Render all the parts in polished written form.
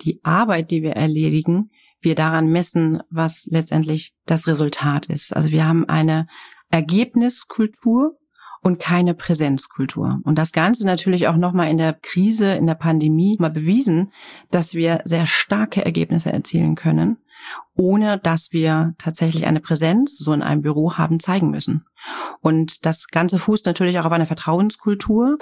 die Arbeit, die wir erledigen, wir daran messen, was letztendlich das Resultat ist. Also wir haben eine Ergebniskultur und keine Präsenzkultur. Und das Ganze natürlich auch nochmal in der Krise, in der Pandemie mal bewiesen, dass wir sehr starke Ergebnisse erzielen können, ohne dass wir tatsächlich eine Präsenz so in einem Büro haben zeigen müssen. Und das Ganze fußt natürlich auch auf einer Vertrauenskultur.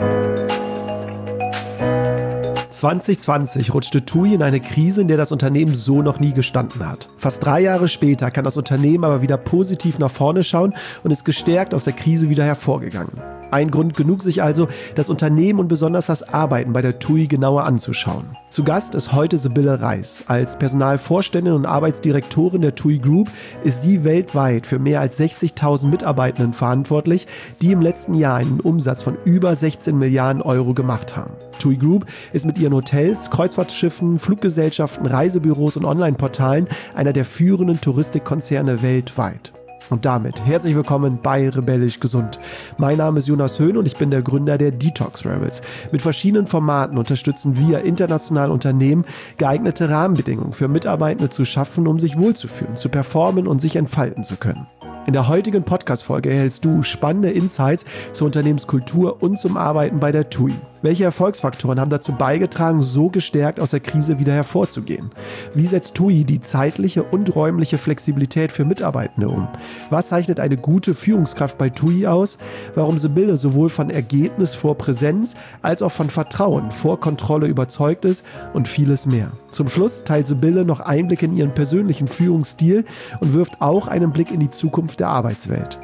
2020 rutschte TUI in eine Krise, in der das Unternehmen so noch nie gestanden hat. Fast 3 Jahre später kann das Unternehmen aber wieder positiv nach vorne schauen und ist gestärkt aus der Krise wieder hervorgegangen. Ein Grund genug, sich also das Unternehmen und besonders das Arbeiten bei der TUI genauer anzuschauen. Zu Gast ist heute Sibylle Reis. Als Personalvorständin und Arbeitsdirektorin der TUI Group ist sie weltweit für mehr als 60.000 Mitarbeitenden verantwortlich, die im letzten Jahr einen Umsatz von über 16 Milliarden Euro gemacht haben. TUI Group ist mit ihren Hotels, Kreuzfahrtschiffen, Fluggesellschaften, Reisebüros und Online-Portalen einer der führenden Touristikkonzerne weltweit. Und damit herzlich willkommen bei Rebellisch Gesund. Mein Name ist Jonas Höhn und ich bin der Gründer der Detox Rebels. Mit verschiedenen Formaten unterstützen wir internationale Unternehmen, geeignete Rahmenbedingungen für Mitarbeitende zu schaffen, um sich wohlzufühlen, zu performen und sich entfalten zu können. In der heutigen Podcast-Folge erhältst du spannende Insights zur Unternehmenskultur und zum Arbeiten bei der TUI. Welche Erfolgsfaktoren haben dazu beigetragen, so gestärkt aus der Krise wieder hervorzugehen? Wie setzt TUI die zeitliche und räumliche Flexibilität für Mitarbeitende um? Was zeichnet eine gute Führungskraft bei TUI aus? Warum Sibylle sowohl von Ergebnis vor Präsenz als auch von Vertrauen vor Kontrolle überzeugt ist und vieles mehr. Zum Schluss teilt Sibylle noch Einblicke in ihren persönlichen Führungsstil und wirft auch einen Blick in die Zukunft der Arbeitswelt.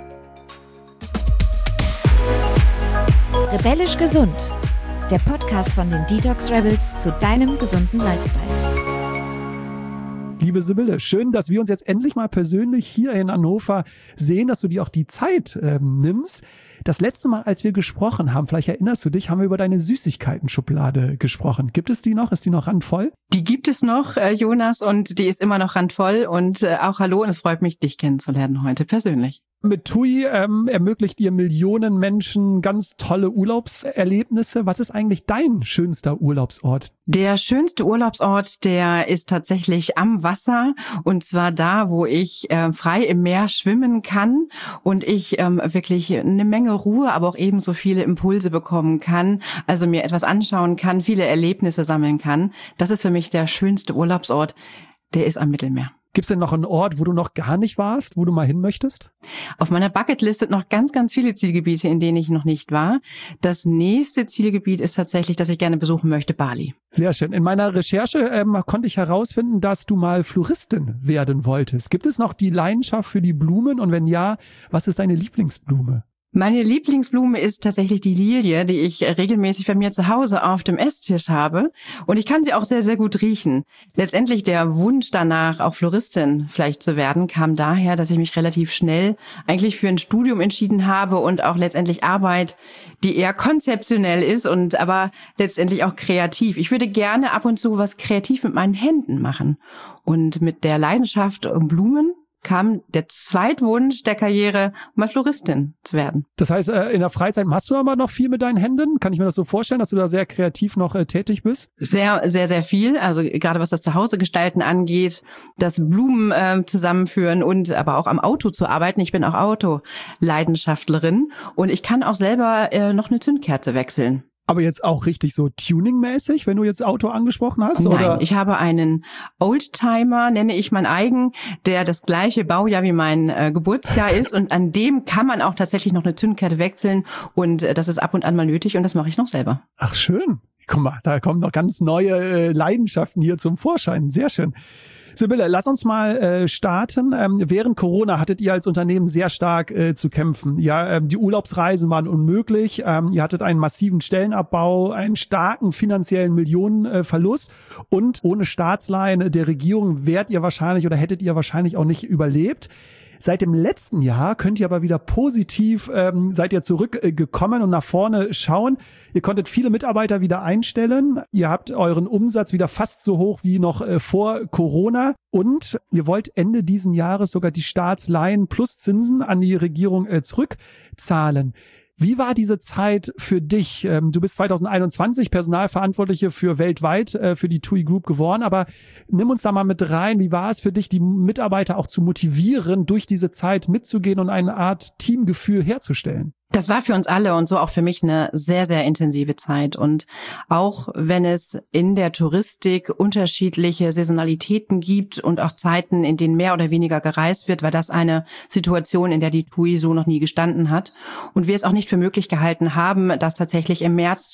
Rebellisch Gesund. Der Podcast von den Detox Rebels zu deinem gesunden Lifestyle. Liebe Sibylle, schön, dass wir uns jetzt endlich mal persönlich hier in Hannover sehen, dass du dir auch die Zeit nimmst. Das letzte Mal, als wir gesprochen haben, vielleicht erinnerst du dich, haben wir über deine Süßigkeiten-Schublade gesprochen. Gibt es die noch? Ist die noch randvoll? Die gibt es noch, Jonas, und die ist immer noch randvoll. Und auch hallo, und es freut mich, dich kennenzulernen heute persönlich. Mit TUI ermöglicht ihr Millionen Menschen ganz tolle Urlaubserlebnisse. Was ist eigentlich dein schönster Urlaubsort? Der schönste Urlaubsort, der ist tatsächlich am Wasser, und zwar da, wo ich frei im Meer schwimmen kann und ich wirklich eine Menge Ruhe, aber auch ebenso viele Impulse bekommen kann, also mir etwas anschauen kann, viele Erlebnisse sammeln kann. Das ist für mich der schönste Urlaubsort, der ist am Mittelmeer. Gibt es denn noch einen Ort, wo du noch gar nicht warst, wo du mal hin möchtest? Auf meiner Bucketlist sind noch ganz, ganz viele Zielgebiete, in denen ich noch nicht war. Das nächste Zielgebiet ist tatsächlich, dass ich gerne besuchen möchte, Bali. Sehr schön. In meiner Recherche konnte ich herausfinden, dass du mal Floristin werden wolltest. Gibt es noch die Leidenschaft für die Blumen? Und wenn ja, was ist deine Lieblingsblume? Meine Lieblingsblume ist tatsächlich die Lilie, die ich regelmäßig bei mir zu Hause auf dem Esstisch habe. Und ich kann sie auch sehr, sehr gut riechen. Letztendlich der Wunsch danach, auch Floristin vielleicht zu werden, kam daher, dass ich mich relativ schnell eigentlich für ein Studium entschieden habe und auch letztendlich Arbeit, die eher konzeptionell ist und aber letztendlich auch kreativ. Ich würde gerne ab und zu was kreativ mit meinen Händen machen. Und mit der Leidenschaft um Blumen kam der Zweitwunsch der Karriere, mal Floristin zu werden. Das heißt, in der Freizeit machst du aber noch viel mit deinen Händen? Kann ich mir das so vorstellen, dass du da sehr kreativ noch tätig bist? Sehr, sehr, sehr viel. Also gerade was das Zuhause-Gestalten angeht, das Blumen zusammenführen und aber auch am Auto zu arbeiten. Ich bin auch Autoleidenschaftlerin und ich kann auch selber noch eine Zündkerze wechseln. Aber jetzt auch richtig so tuningmäßig, wenn du jetzt Auto angesprochen hast? Nein, oder? Ich habe einen Oldtimer, nenne ich mein eigen, der das gleiche Baujahr wie mein Geburtsjahr ist. Und an dem kann man auch tatsächlich noch eine Zündkerze wechseln. Und das ist ab und an mal nötig und das mache ich noch selber. Ach schön. Guck mal, da kommen noch ganz neue Leidenschaften hier zum Vorschein. Sehr schön. Sibylle, lass uns mal starten. Während Corona hattet ihr als Unternehmen sehr stark zu kämpfen. Ja, die Urlaubsreisen waren unmöglich. Ihr hattet einen massiven Stellenabbau, einen starken finanziellen Millionenverlust und ohne Staatsleihen der Regierung wärt ihr wahrscheinlich oder hättet ihr wahrscheinlich auch nicht überlebt. Seit dem letzten Jahr könnt ihr aber wieder positiv, seid ihr zurückgekommen und nach vorne schauen. Ihr konntet viele Mitarbeiter wieder einstellen. Ihr habt euren Umsatz wieder fast so hoch wie noch vor Corona. Und ihr wollt Ende diesen Jahres sogar die Staatsleihen plus Zinsen an die Regierung zurückzahlen. Wie war diese Zeit für dich? Du bist 2021 Personalverantwortliche für weltweit für die TUI Group geworden, aber nimm uns da mal mit rein. Wie war es für dich, die Mitarbeiter auch zu motivieren, durch diese Zeit mitzugehen und eine Art Teamgefühl herzustellen? Das war für uns alle und so auch für mich eine sehr, sehr intensive Zeit. Und auch wenn es in der Touristik unterschiedliche Saisonalitäten gibt und auch Zeiten, in denen mehr oder weniger gereist wird, war das eine Situation, in der die TUI so noch nie gestanden hat. Und wir es auch nicht für möglich gehalten haben, dass tatsächlich im März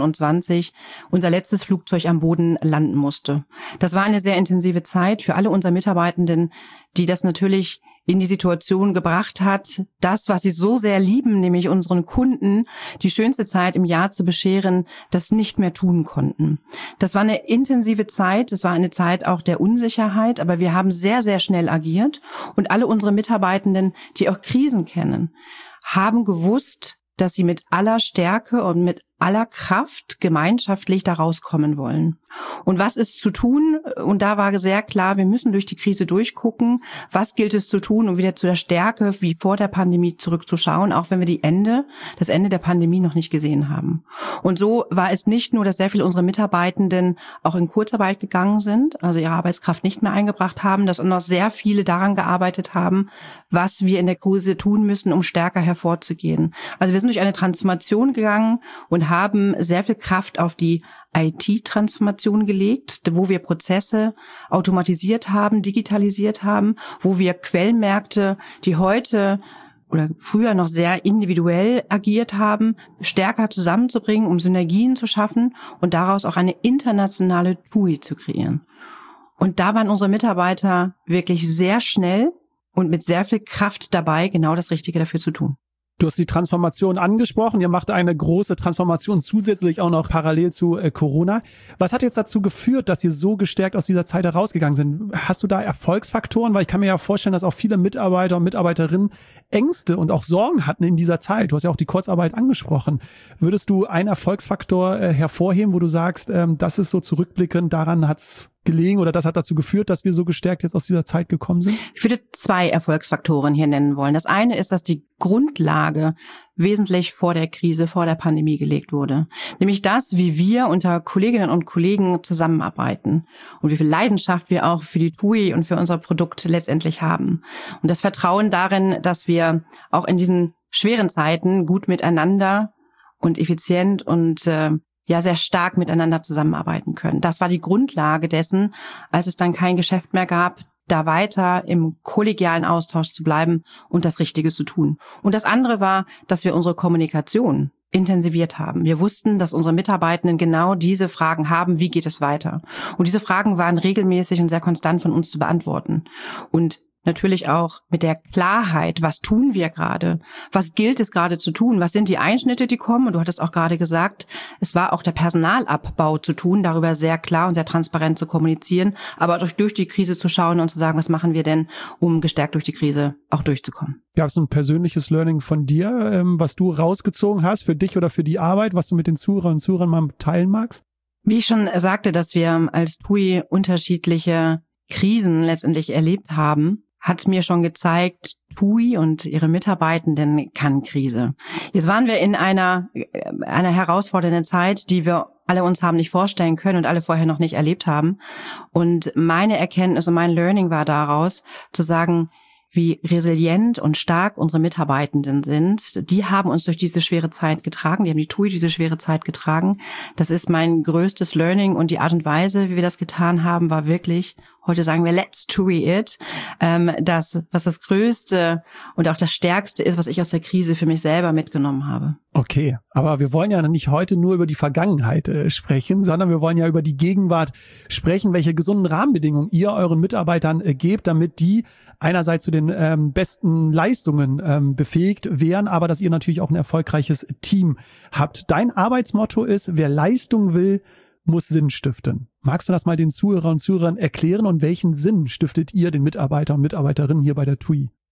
2020 unser letztes Flugzeug am Boden landen musste. Das war eine sehr intensive Zeit für alle unsere Mitarbeitenden, die das natürlich in die Situation gebracht hat, das, was sie so sehr lieben, nämlich unseren Kunden, die schönste Zeit im Jahr zu bescheren, das nicht mehr tun konnten. Das war eine intensive Zeit, es war eine Zeit auch der Unsicherheit, aber wir haben sehr, sehr schnell agiert und alle unsere Mitarbeitenden, die auch Krisen kennen, haben gewusst, dass sie mit aller Stärke und mit aller Kraft gemeinschaftlich da rauskommen wollen. Und was ist zu tun? Und da war sehr klar, wir müssen durch die Krise durchgucken. Was gilt es zu tun, um wieder zu der Stärke wie vor der Pandemie zurückzuschauen, auch wenn wir das Ende der Pandemie noch nicht gesehen haben. Und so war es nicht nur, dass sehr viele unserer Mitarbeitenden auch in Kurzarbeit gegangen sind, also ihre Arbeitskraft nicht mehr eingebracht haben, dass auch noch sehr viele daran gearbeitet haben, was wir in der Krise tun müssen, um stärker hervorzugehen. Also wir sind durch eine Transformation gegangen und haben sehr viel Kraft auf die IT-Transformation gelegt, wo wir Prozesse automatisiert haben, digitalisiert haben, wo wir Quellmärkte, die heute oder früher noch sehr individuell agiert haben, stärker zusammenzubringen, um Synergien zu schaffen und daraus auch eine internationale TUI zu kreieren. Und da waren unsere Mitarbeiter wirklich sehr schnell und mit sehr viel Kraft dabei, genau das Richtige dafür zu tun. Du hast die Transformation angesprochen. Ihr macht eine große Transformation zusätzlich auch noch parallel zu Corona. Was hat jetzt dazu geführt, dass ihr so gestärkt aus dieser Zeit herausgegangen sind? Hast du da Erfolgsfaktoren? Weil ich kann mir ja vorstellen, dass auch viele Mitarbeiter und Mitarbeiterinnen Ängste und auch Sorgen hatten in dieser Zeit. Du hast ja auch die Kurzarbeit angesprochen. Würdest du einen Erfolgsfaktor hervorheben, wo du sagst, das ist so zurückblickend, daran hat's gelegen oder das hat dazu geführt, dass wir so gestärkt jetzt aus dieser Zeit gekommen sind? Ich würde 2 Erfolgsfaktoren hier nennen wollen. Das eine ist, dass die Grundlage wesentlich vor der Krise, vor der Pandemie gelegt wurde. Nämlich das, wie wir unter Kolleginnen und Kollegen zusammenarbeiten und wie viel Leidenschaft wir auch für die TUI und für unser Produkt letztendlich haben. Und das Vertrauen darin, dass wir auch in diesen schweren Zeiten gut miteinander und effizient und sehr stark miteinander zusammenarbeiten können. Das war die Grundlage dessen, als es dann kein Geschäft mehr gab, da weiter im kollegialen Austausch zu bleiben und das Richtige zu tun. Und das andere war, dass wir unsere Kommunikation intensiviert haben. Wir wussten, dass unsere Mitarbeitenden genau diese Fragen haben, wie geht es weiter? Und diese Fragen waren regelmäßig und sehr konstant von uns zu beantworten. Und natürlich auch mit der Klarheit, was tun wir gerade? Was gilt es gerade zu tun? Was sind die Einschnitte, die kommen? Und du hattest auch gerade gesagt, es war auch der Personalabbau zu tun, darüber sehr klar und sehr transparent zu kommunizieren, aber durch die Krise zu schauen und zu sagen, was machen wir denn, um gestärkt durch die Krise auch durchzukommen. Gab es ein persönliches Learning von dir, was du rausgezogen hast für dich oder für die Arbeit, was du mit den Zuhörern und Zuhörern mal teilen magst? Wie ich schon sagte, dass wir als TUI unterschiedliche Krisen letztendlich erlebt haben, hat mir schon gezeigt, TUI und ihre Mitarbeitenden kann Krise. Jetzt waren wir in einer herausfordernden Zeit, die wir alle uns haben nicht vorstellen können und alle vorher noch nicht erlebt haben. Und meine Erkenntnis und mein Learning war daraus, zu sagen, wie resilient und stark unsere Mitarbeitenden sind. Die haben uns durch diese schwere Zeit getragen, die haben die TUI diese schwere Zeit getragen. Das ist mein größtes Learning und die Art und Weise, wie wir das getan haben, war wirklich, heute sagen wir, let's TUI it, was das Größte und auch das Stärkste ist, was ich aus der Krise für mich selber mitgenommen habe. Okay, aber wir wollen ja nicht heute nur über die Vergangenheit sprechen, sondern wir wollen ja über die Gegenwart sprechen, welche gesunden Rahmenbedingungen ihr euren Mitarbeitern gebt, damit die einerseits zu den besten Leistungen befähigt wären, aber dass ihr natürlich auch ein erfolgreiches Team habt. Dein Arbeitsmotto ist, wer Leistung will, muss Sinn stiften. Magst du das mal den Zuhörern und Zuhörern erklären und welchen Sinn stiftet ihr den Mitarbeiter und Mitarbeiterinnen hier bei der TUI?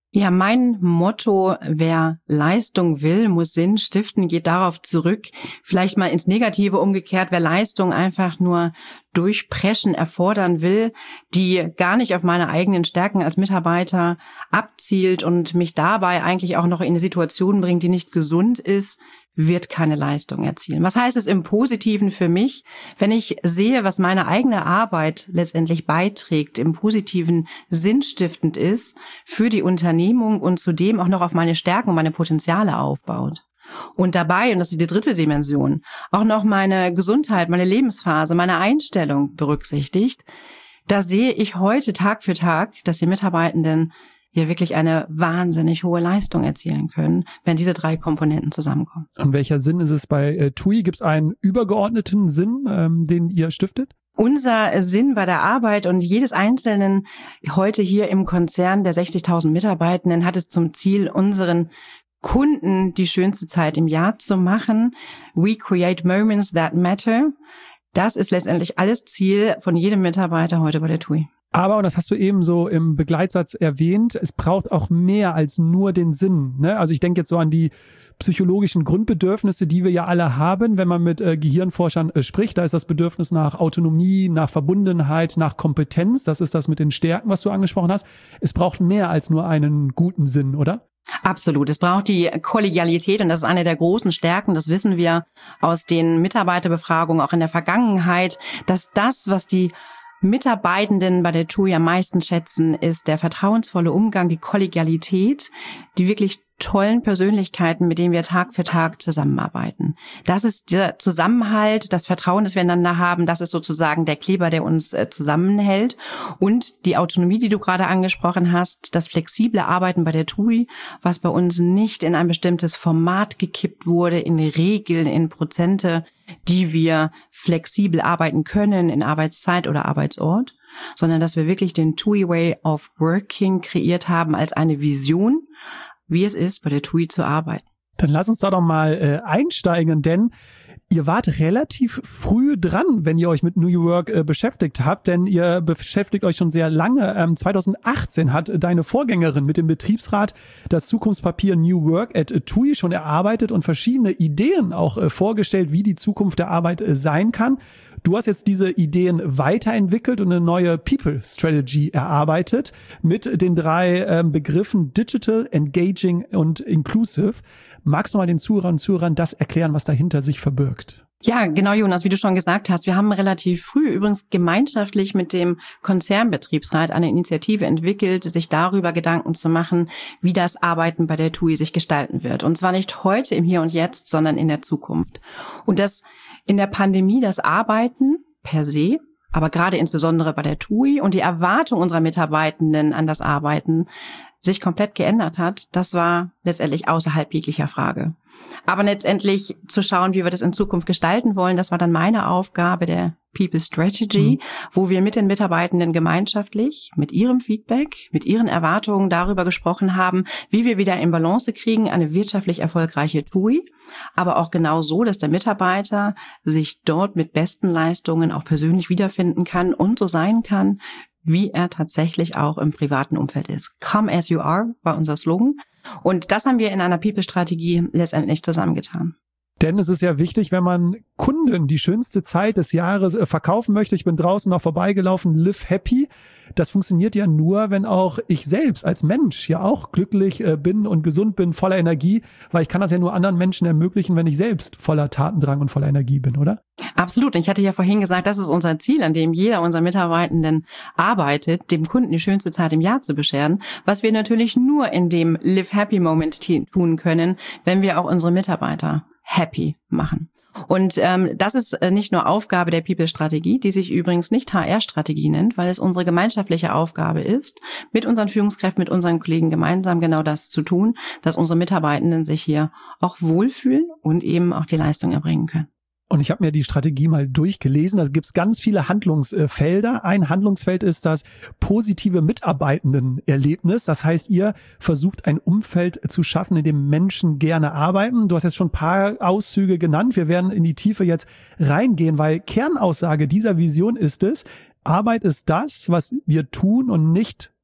Ja, mein Motto, wer Leistung will, muss Sinn stiften, geht darauf zurück, vielleicht mal ins Negative umgekehrt, wer Leistung einfach nur durchpreschen erfordern will, die gar nicht auf meine eigenen Stärken als Mitarbeiter abzielt und mich dabei eigentlich auch noch in eine Situation bringt, die nicht gesund ist, wird keine Leistung erzielen. Was heißt es im Positiven für mich, wenn ich sehe, was meine eigene Arbeit letztendlich beiträgt, im Positiven sinnstiftend ist für die Unternehmung und zudem auch noch auf meine Stärken und meine Potenziale aufbaut. Und dabei, und das ist die dritte Dimension, auch noch meine Gesundheit, meine Lebensphase, meine Einstellung berücksichtigt, da sehe ich heute Tag für Tag, dass die Mitarbeitenden hier wirklich eine wahnsinnig hohe Leistung erzielen können, wenn diese 3 Komponenten zusammenkommen. Und welcher Sinn ist es bei TUI? Gibt es einen übergeordneten Sinn, den ihr stiftet? Unser Sinn bei der Arbeit und jedes Einzelnen heute hier im Konzern der 60.000 Mitarbeitenden hat es zum Ziel, unseren Kunden die schönste Zeit im Jahr zu machen. We create moments that matter. Das ist letztendlich alles Ziel von jedem Mitarbeiter heute bei der TUI. Aber, und das hast du eben so im Begleitsatz erwähnt, es braucht auch mehr als nur den Sinn. Ne? Also ich denke jetzt so an die psychologischen Grundbedürfnisse, die wir ja alle haben, wenn man mit Gehirnforschern spricht. Da ist das Bedürfnis nach Autonomie, nach Verbundenheit, nach Kompetenz. Das ist das mit den Stärken, was du angesprochen hast. Es braucht mehr als nur einen guten Sinn, oder? Absolut. Es braucht die Kollegialität und das ist eine der großen Stärken. Das wissen wir aus den Mitarbeiterbefragungen auch in der Vergangenheit, dass das, was die Mitarbeitenden bei der TUI am meisten schätzen, ist der vertrauensvolle Umgang, die Kollegialität, die wirklich tollen Persönlichkeiten, mit denen wir Tag für Tag zusammenarbeiten. Das ist der Zusammenhalt, das Vertrauen, das wir einander haben, das ist sozusagen der Kleber, der uns zusammenhält. Und die Autonomie, die du gerade angesprochen hast, das flexible Arbeiten bei der TUI, was bei uns nicht in ein bestimmtes Format gekippt wurde, in Regeln, in Prozente, die wir flexibel arbeiten können in Arbeitszeit oder Arbeitsort, sondern dass wir wirklich den TUI Way of Working kreiert haben als eine Vision, wie es ist, bei der TUI zu arbeiten. Dann lass uns da doch mal einsteigen, denn ihr wart relativ früh dran, wenn ihr euch mit New Work beschäftigt habt, denn ihr beschäftigt euch schon sehr lange. 2018 hat deine Vorgängerin mit dem Betriebsrat das Zukunftspapier New Work at TUI schon erarbeitet und verschiedene Ideen auch vorgestellt, wie die Zukunft der Arbeit sein kann. Du hast jetzt diese Ideen weiterentwickelt und eine neue People Strategy erarbeitet mit den 3 Begriffen Digital, Engaging und Inclusive. Magst du mal den Zuhörern und Zuhörern das erklären, was dahinter sich verbirgt? Ja, genau, Jonas, wie du schon gesagt hast, wir haben relativ früh übrigens gemeinschaftlich mit dem Konzernbetriebsrat eine Initiative entwickelt, sich darüber Gedanken zu machen, wie das Arbeiten bei der TUI sich gestalten wird. Und zwar nicht heute im Hier und Jetzt, sondern in der Zukunft. Und dass in der Pandemie das Arbeiten per se, aber gerade insbesondere bei der TUI und die Erwartung unserer Mitarbeitenden an das Arbeiten sich komplett geändert hat, das war letztendlich außerhalb jeglicher Frage. Aber letztendlich zu schauen, wie wir das in Zukunft gestalten wollen, das war dann meine Aufgabe der People Strategy, wo wir mit den Mitarbeitenden gemeinschaftlich, mit ihrem Feedback, mit ihren Erwartungen darüber gesprochen haben, wie wir wieder in Balance kriegen, eine wirtschaftlich erfolgreiche TUI, aber auch genau so, dass der Mitarbeiter sich dort mit besten Leistungen auch persönlich wiederfinden kann und so sein kann, wie er tatsächlich auch im privaten Umfeld ist. Come as you are war unser Slogan. Und das haben wir in einer People-Strategie letztendlich zusammengetan. Denn es ist ja wichtig, wenn man Kunden die schönste Zeit des Jahres verkaufen möchte. Ich bin draußen noch vorbeigelaufen, live happy. Das funktioniert ja nur, wenn auch ich selbst als Mensch ja auch glücklich bin und gesund bin, voller Energie, weil ich kann das ja nur anderen Menschen ermöglichen, wenn ich selbst voller Tatendrang und voller Energie bin, oder? Absolut. Ich hatte ja vorhin gesagt, das ist unser Ziel, an dem jeder unserer Mitarbeitenden arbeitet, dem Kunden die schönste Zeit im Jahr zu bescheren, was wir natürlich nur in dem Live Happy Moment tun können, wenn wir auch unsere Mitarbeiter happy machen. Und das ist nicht nur Aufgabe der People-Strategie, die sich übrigens nicht HR-Strategie nennt, weil es unsere gemeinschaftliche Aufgabe ist, mit unseren Führungskräften, mit unseren Kollegen gemeinsam genau das zu tun, dass unsere Mitarbeitenden sich hier auch wohlfühlen und eben auch die Leistung erbringen können. Und ich habe mir die Strategie mal durchgelesen. Da gibt es ganz viele Handlungsfelder. Ein Handlungsfeld ist das positive Mitarbeitendenerlebnis. Das heißt, ihr versucht ein Umfeld zu schaffen, in dem Menschen gerne arbeiten. Du hast jetzt schon ein paar Auszüge genannt. Wir werden in die Tiefe jetzt reingehen, weil Kernaussage dieser Vision ist es, Arbeit ist das, was wir tun und nicht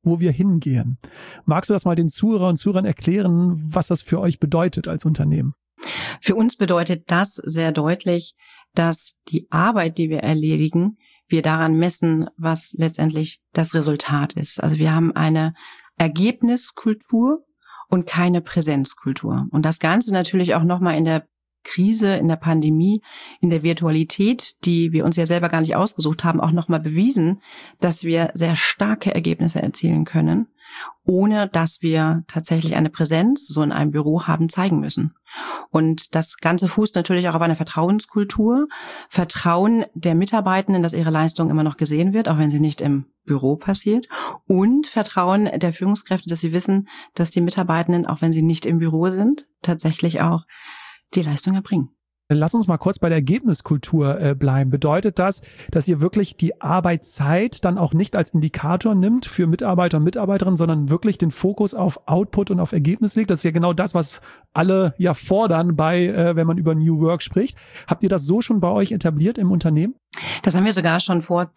wo wir hingehen. Magst du das mal den Zuhörer und Zuhörern erklären, was das für euch bedeutet als Unternehmen? Für uns bedeutet das sehr deutlich, dass die Arbeit, die wir erledigen, wir daran messen, was letztendlich das Resultat ist. Also wir haben eine Ergebniskultur und keine Präsenzkultur. Und das Ganze natürlich auch nochmal in der Krise, in der Pandemie, in der Virtualität, die wir uns ja selber gar nicht ausgesucht haben, auch nochmal bewiesen, dass wir sehr starke Ergebnisse erzielen können, ohne dass wir tatsächlich eine Präsenz so in einem Büro haben zeigen müssen. Und das Ganze fußt natürlich auch auf einer Vertrauenskultur. Vertrauen der Mitarbeitenden, dass ihre Leistung immer noch gesehen wird, auch wenn sie nicht im Büro passiert. Und Vertrauen der Führungskräfte, dass sie wissen, dass die Mitarbeitenden, auch wenn sie nicht im Büro sind, tatsächlich auch die Leistung erbringen. Lass uns mal kurz bei der Ergebniskultur bleiben. Bedeutet das, dass ihr wirklich die Arbeitszeit dann auch nicht als Indikator nimmt für Mitarbeiter und Mitarbeiterinnen, sondern wirklich den Fokus auf Output und auf Ergebnis legt? Das ist ja genau das, was alle ja fordern wenn man über New Work spricht. Habt ihr das so schon bei euch etabliert im Unternehmen? Das haben wir sogar schon vor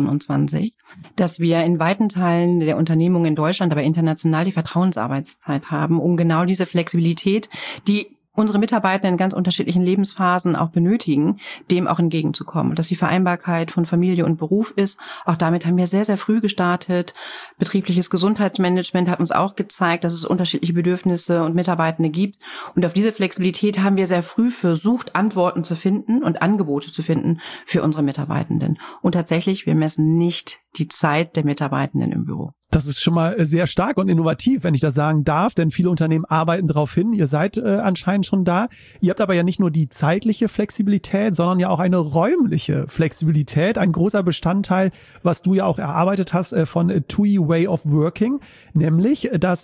2020, dass wir in weiten Teilen der Unternehmungen in Deutschland, aber international die Vertrauensarbeitszeit haben, um genau diese Flexibilität, die unsere Mitarbeiter in ganz unterschiedlichen Lebensphasen auch benötigen, dem auch entgegenzukommen. Und dass die Vereinbarkeit von Familie und Beruf ist, auch damit haben wir sehr, sehr früh gestartet. Betriebliches Gesundheitsmanagement hat uns auch gezeigt, dass es unterschiedliche Bedürfnisse und Mitarbeitende gibt. Und auf diese Flexibilität haben wir sehr früh versucht, Antworten zu finden und Angebote zu finden für unsere Mitarbeitenden. Und tatsächlich, wir messen nicht die Zeit der Mitarbeitenden im Büro. Das ist schon mal sehr stark und innovativ, wenn ich das sagen darf, denn viele Unternehmen arbeiten darauf hin. Ihr seid anscheinend schon da. Ihr habt aber ja nicht nur die zeitliche Flexibilität, sondern ja auch eine räumliche Flexibilität. Ein großer Bestandteil, was du ja auch erarbeitet hast von TUI Way of Working, nämlich das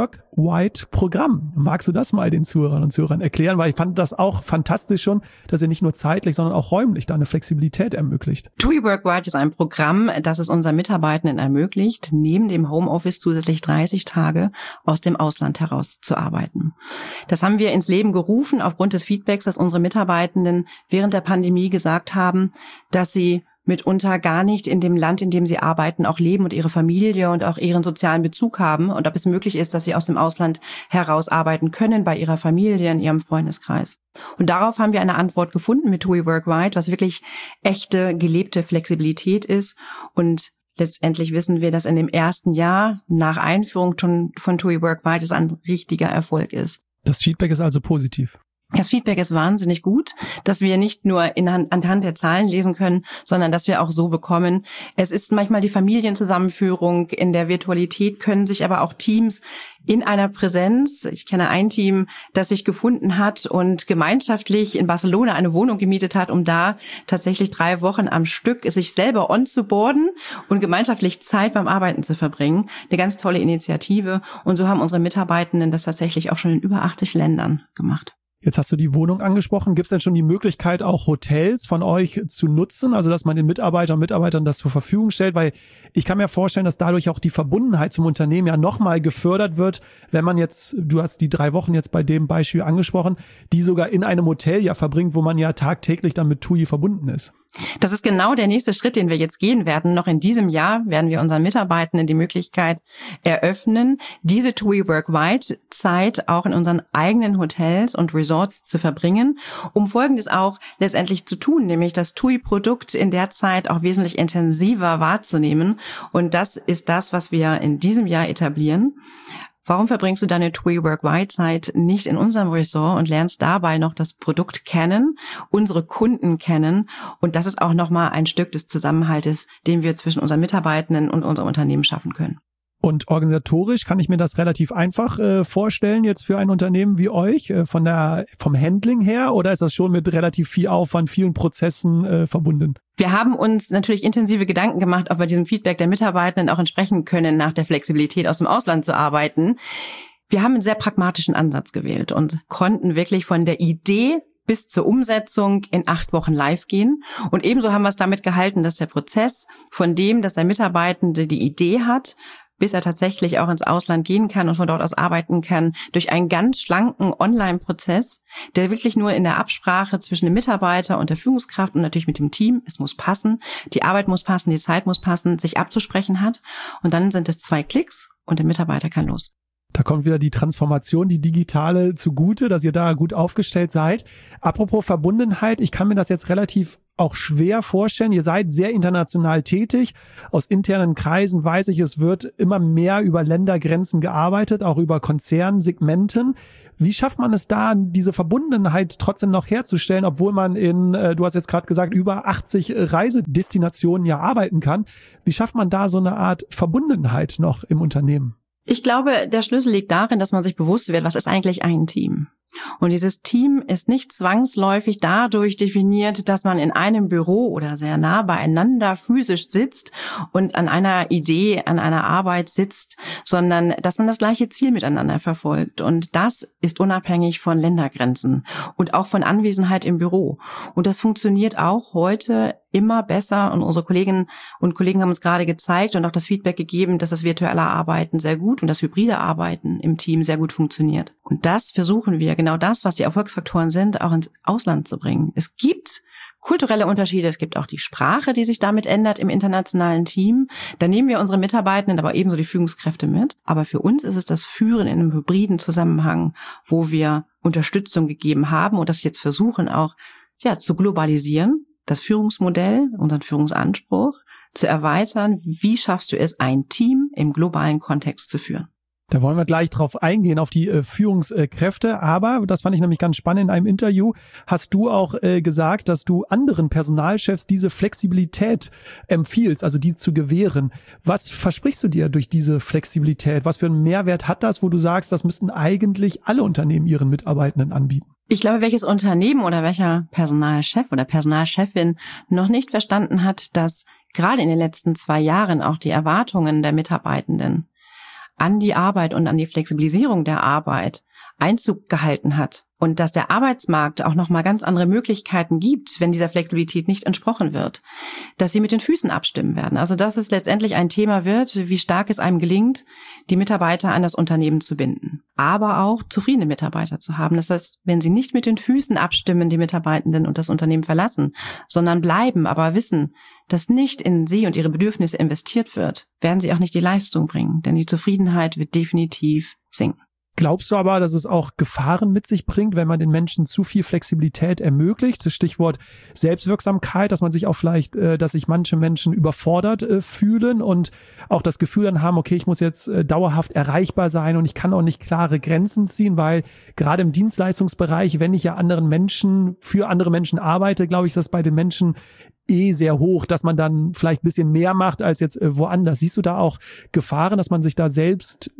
Work-Wide-Programm. Magst du das mal den Zuhörern und Zuhörern erklären? Weil ich fand das auch fantastisch schon, dass ihr nicht nur zeitlich, sondern auch räumlich da eine Flexibilität ermöglicht. TUI Work-Wide ist ein Programm, das es unseren Mitarbeitenden ermöglicht, neben dem Homeoffice zusätzlich 30 Tage aus dem Ausland heraus zu arbeiten. Das haben wir ins Leben gerufen aufgrund des Feedbacks, dass unsere Mitarbeitenden während der Pandemie gesagt haben, dass sie mitunter gar nicht in dem Land, in dem sie arbeiten, auch leben und ihre Familie und auch ihren sozialen Bezug haben und ob es möglich ist, dass sie aus dem Ausland heraus arbeiten können bei ihrer Familie, in ihrem Freundeskreis. Und darauf haben wir eine Antwort gefunden mit TUI Work-Wide, was wirklich echte, gelebte Flexibilität ist. Und letztendlich wissen wir, dass in dem ersten Jahr nach Einführung von TUI Work-Wide es ein richtiger Erfolg ist. Das Feedback ist also positiv. Das Feedback ist wahnsinnig gut, dass wir nicht nur anhand der Zahlen lesen können, sondern dass wir auch so bekommen. Es ist manchmal die Familienzusammenführung. In der Virtualität können sich aber auch Teams in einer Präsenz, ich kenne ein Team, das sich gefunden hat und gemeinschaftlich in Barcelona eine Wohnung gemietet hat, um da tatsächlich 3 Wochen am Stück sich selber onzuboarden und gemeinschaftlich Zeit beim Arbeiten zu verbringen. Eine ganz tolle Initiative. Und so haben unsere Mitarbeitenden das tatsächlich auch schon in über 80 Ländern gemacht. Jetzt hast du die Wohnung angesprochen. Gibt es denn schon die Möglichkeit, auch Hotels von euch zu nutzen? Also, dass man den Mitarbeiter und Mitarbeitern das zur Verfügung stellt? Weil ich kann mir vorstellen, dass dadurch auch die Verbundenheit zum Unternehmen ja nochmal gefördert wird, wenn man jetzt, du hast die 3 Wochen jetzt bei dem Beispiel angesprochen, die sogar in einem Hotel ja verbringt, wo man ja tagtäglich dann mit TUI verbunden ist. Das ist genau der nächste Schritt, den wir jetzt gehen werden. Noch in diesem Jahr werden wir unseren Mitarbeitenden die Möglichkeit eröffnen, diese TUI Work-Wide-Zeit auch in unseren eigenen Hotels und Resorts zu verbringen, um Folgendes auch letztendlich zu tun, nämlich das TUI-Produkt in der Zeit auch wesentlich intensiver wahrzunehmen. Und das ist das, was wir in diesem Jahr etablieren. Warum verbringst du deine TUI Work-Wide-Zeit nicht in unserem Ressort und lernst dabei noch das Produkt kennen, unsere Kunden kennen? Und das ist auch nochmal ein Stück des Zusammenhaltes, den wir zwischen unseren Mitarbeitenden und unserem Unternehmen schaffen können. Und organisatorisch kann ich mir das relativ einfach vorstellen jetzt für ein Unternehmen wie euch, vom Handling her, oder ist das schon mit relativ viel Aufwand, vielen Prozessen verbunden? Wir haben uns natürlich intensive Gedanken gemacht, ob wir diesem Feedback der Mitarbeitenden auch entsprechen können, nach der Flexibilität aus dem Ausland zu arbeiten. Wir haben einen sehr pragmatischen Ansatz gewählt und konnten wirklich von der Idee bis zur Umsetzung in 8 Wochen live gehen. Und ebenso haben wir es damit gehalten, dass der Prozess von dem, dass der Mitarbeitende die Idee hat, bis er tatsächlich auch ins Ausland gehen kann und von dort aus arbeiten kann, durch einen ganz schlanken Online-Prozess, der wirklich nur in der Absprache zwischen dem Mitarbeiter und der Führungskraft und natürlich mit dem Team, es muss passen, die Arbeit muss passen, die Zeit muss passen, sich abzusprechen hat. Und dann sind es 2 Klicks und der Mitarbeiter kann los. Da kommt wieder die Transformation, die digitale zugute, dass ihr da gut aufgestellt seid. Apropos Verbundenheit, ich kann mir das jetzt relativ auch schwer vorstellen. Ihr seid sehr international tätig. Aus internen Kreisen weiß ich, es wird immer mehr über Ländergrenzen gearbeitet, auch über Konzernsegmenten. Wie schafft man es da, diese Verbundenheit trotzdem noch herzustellen, obwohl man du hast jetzt gerade gesagt, über 80 Reisedestinationen ja arbeiten kann? Wie schafft man da so eine Art Verbundenheit noch im Unternehmen? Ich glaube, der Schlüssel liegt darin, dass man sich bewusst wird, was ist eigentlich ein Team? Und dieses Team ist nicht zwangsläufig dadurch definiert, dass man in einem Büro oder sehr nah beieinander physisch sitzt und an einer Idee, an einer Arbeit sitzt, sondern dass man das gleiche Ziel miteinander verfolgt. Und das ist unabhängig von Ländergrenzen und auch von Anwesenheit im Büro. Und das funktioniert auch heute immer besser. Und unsere Kolleginnen und Kollegen haben uns gerade gezeigt und auch das Feedback gegeben, dass das virtuelle Arbeiten sehr gut und das hybride Arbeiten im Team sehr gut funktioniert. Und das versuchen wir, genau das, was die Erfolgsfaktoren sind, auch ins Ausland zu bringen. Es gibt kulturelle Unterschiede, es gibt auch die Sprache, die sich damit ändert im internationalen Team. Da nehmen wir unsere Mitarbeitenden, aber ebenso die Führungskräfte mit. Aber für uns ist es das Führen in einem hybriden Zusammenhang, wo wir Unterstützung gegeben haben und das jetzt versuchen auch zu globalisieren, das Führungsmodell, unseren Führungsanspruch zu erweitern. Wie schaffst du es, ein Team im globalen Kontext zu führen? Da wollen wir gleich drauf eingehen, auf die Führungskräfte. Aber, das fand ich nämlich ganz spannend, in einem Interview hast du auch gesagt, dass du anderen Personalchefs diese Flexibilität empfiehlst, also die zu gewähren. Was versprichst du dir durch diese Flexibilität? Was für einen Mehrwert hat das, wo du sagst, das müssten eigentlich alle Unternehmen ihren Mitarbeitenden anbieten? Ich glaube, welches Unternehmen oder welcher Personalchef oder Personalchefin noch nicht verstanden hat, dass gerade in den letzten 2 Jahren auch die Erwartungen der Mitarbeitenden an die Arbeit und an die Flexibilisierung der Arbeit Einzug gehalten hat und dass der Arbeitsmarkt auch nochmal ganz andere Möglichkeiten gibt, wenn dieser Flexibilität nicht entsprochen wird, dass sie mit den Füßen abstimmen werden. Also dass es letztendlich ein Thema wird, wie stark es einem gelingt, die Mitarbeiter an das Unternehmen zu binden, aber auch zufriedene Mitarbeiter zu haben. Das heißt, wenn sie nicht mit den Füßen abstimmen, die Mitarbeitenden und das Unternehmen verlassen, sondern bleiben, aber wissen, dass nicht in sie und ihre Bedürfnisse investiert wird, werden sie auch nicht die Leistung bringen, denn die Zufriedenheit wird definitiv sinken. Glaubst du aber, dass es auch Gefahren mit sich bringt, wenn man den Menschen zu viel Flexibilität ermöglicht? Das Stichwort Selbstwirksamkeit, dass man sich auch vielleicht, dass sich manche Menschen überfordert fühlen und auch das Gefühl dann haben, okay, ich muss jetzt dauerhaft erreichbar sein und ich kann auch nicht klare Grenzen ziehen, weil gerade im Dienstleistungsbereich, wenn ich ja für andere Menschen arbeite, glaube ich, ist das bei den Menschen sehr hoch, dass man dann vielleicht ein bisschen mehr macht als jetzt woanders. Siehst du da auch Gefahren, dass man sich da selbst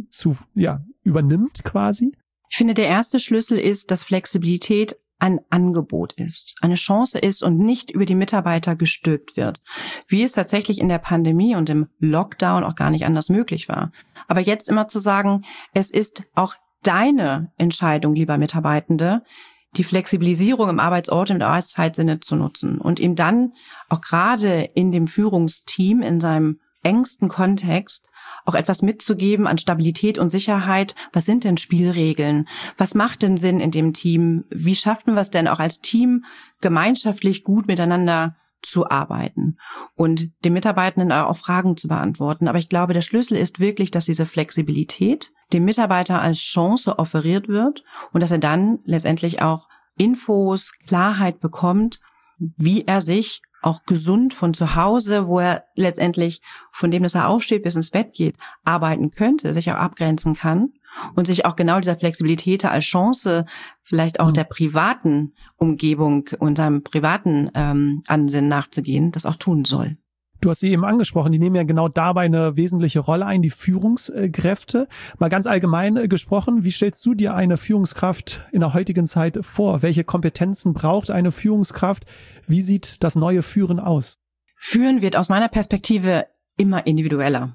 übernimmt quasi? Ich finde, der erste Schlüssel ist, dass Flexibilität ein Angebot ist, eine Chance ist und nicht über die Mitarbeiter gestülpt wird, wie es tatsächlich in der Pandemie und im Lockdown auch gar nicht anders möglich war. Aber jetzt immer zu sagen, es ist auch deine Entscheidung, lieber Mitarbeitende, die Flexibilisierung im Arbeitsort und im Arbeitszeitsinne zu nutzen und ihm dann auch gerade in dem Führungsteam, in seinem engsten Kontext, auch etwas mitzugeben an Stabilität und Sicherheit. Was sind denn Spielregeln? Was macht denn Sinn in dem Team? Wie schaffen wir es denn auch als Team, gemeinschaftlich gut miteinander zu arbeiten und den Mitarbeitenden auch Fragen zu beantworten? Aber ich glaube, der Schlüssel ist wirklich, dass diese Flexibilität dem Mitarbeiter als Chance offeriert wird und dass er dann letztendlich auch Infos, Klarheit bekommt, wie er sich auch gesund von zu Hause, wo er letztendlich von dem, dass er aufsteht, bis ins Bett geht, arbeiten könnte, sich auch abgrenzen kann und sich auch genau dieser Flexibilität als Chance vielleicht auch der privaten Umgebung und seinem privaten Ansinnen nachzugehen, das auch tun soll. Du hast sie eben angesprochen, die nehmen ja genau dabei eine wesentliche Rolle ein, die Führungskräfte. Mal ganz allgemein gesprochen, wie stellst du dir eine Führungskraft in der heutigen Zeit vor? Welche Kompetenzen braucht eine Führungskraft? Wie sieht das neue Führen aus? Führen wird aus meiner Perspektive immer individueller.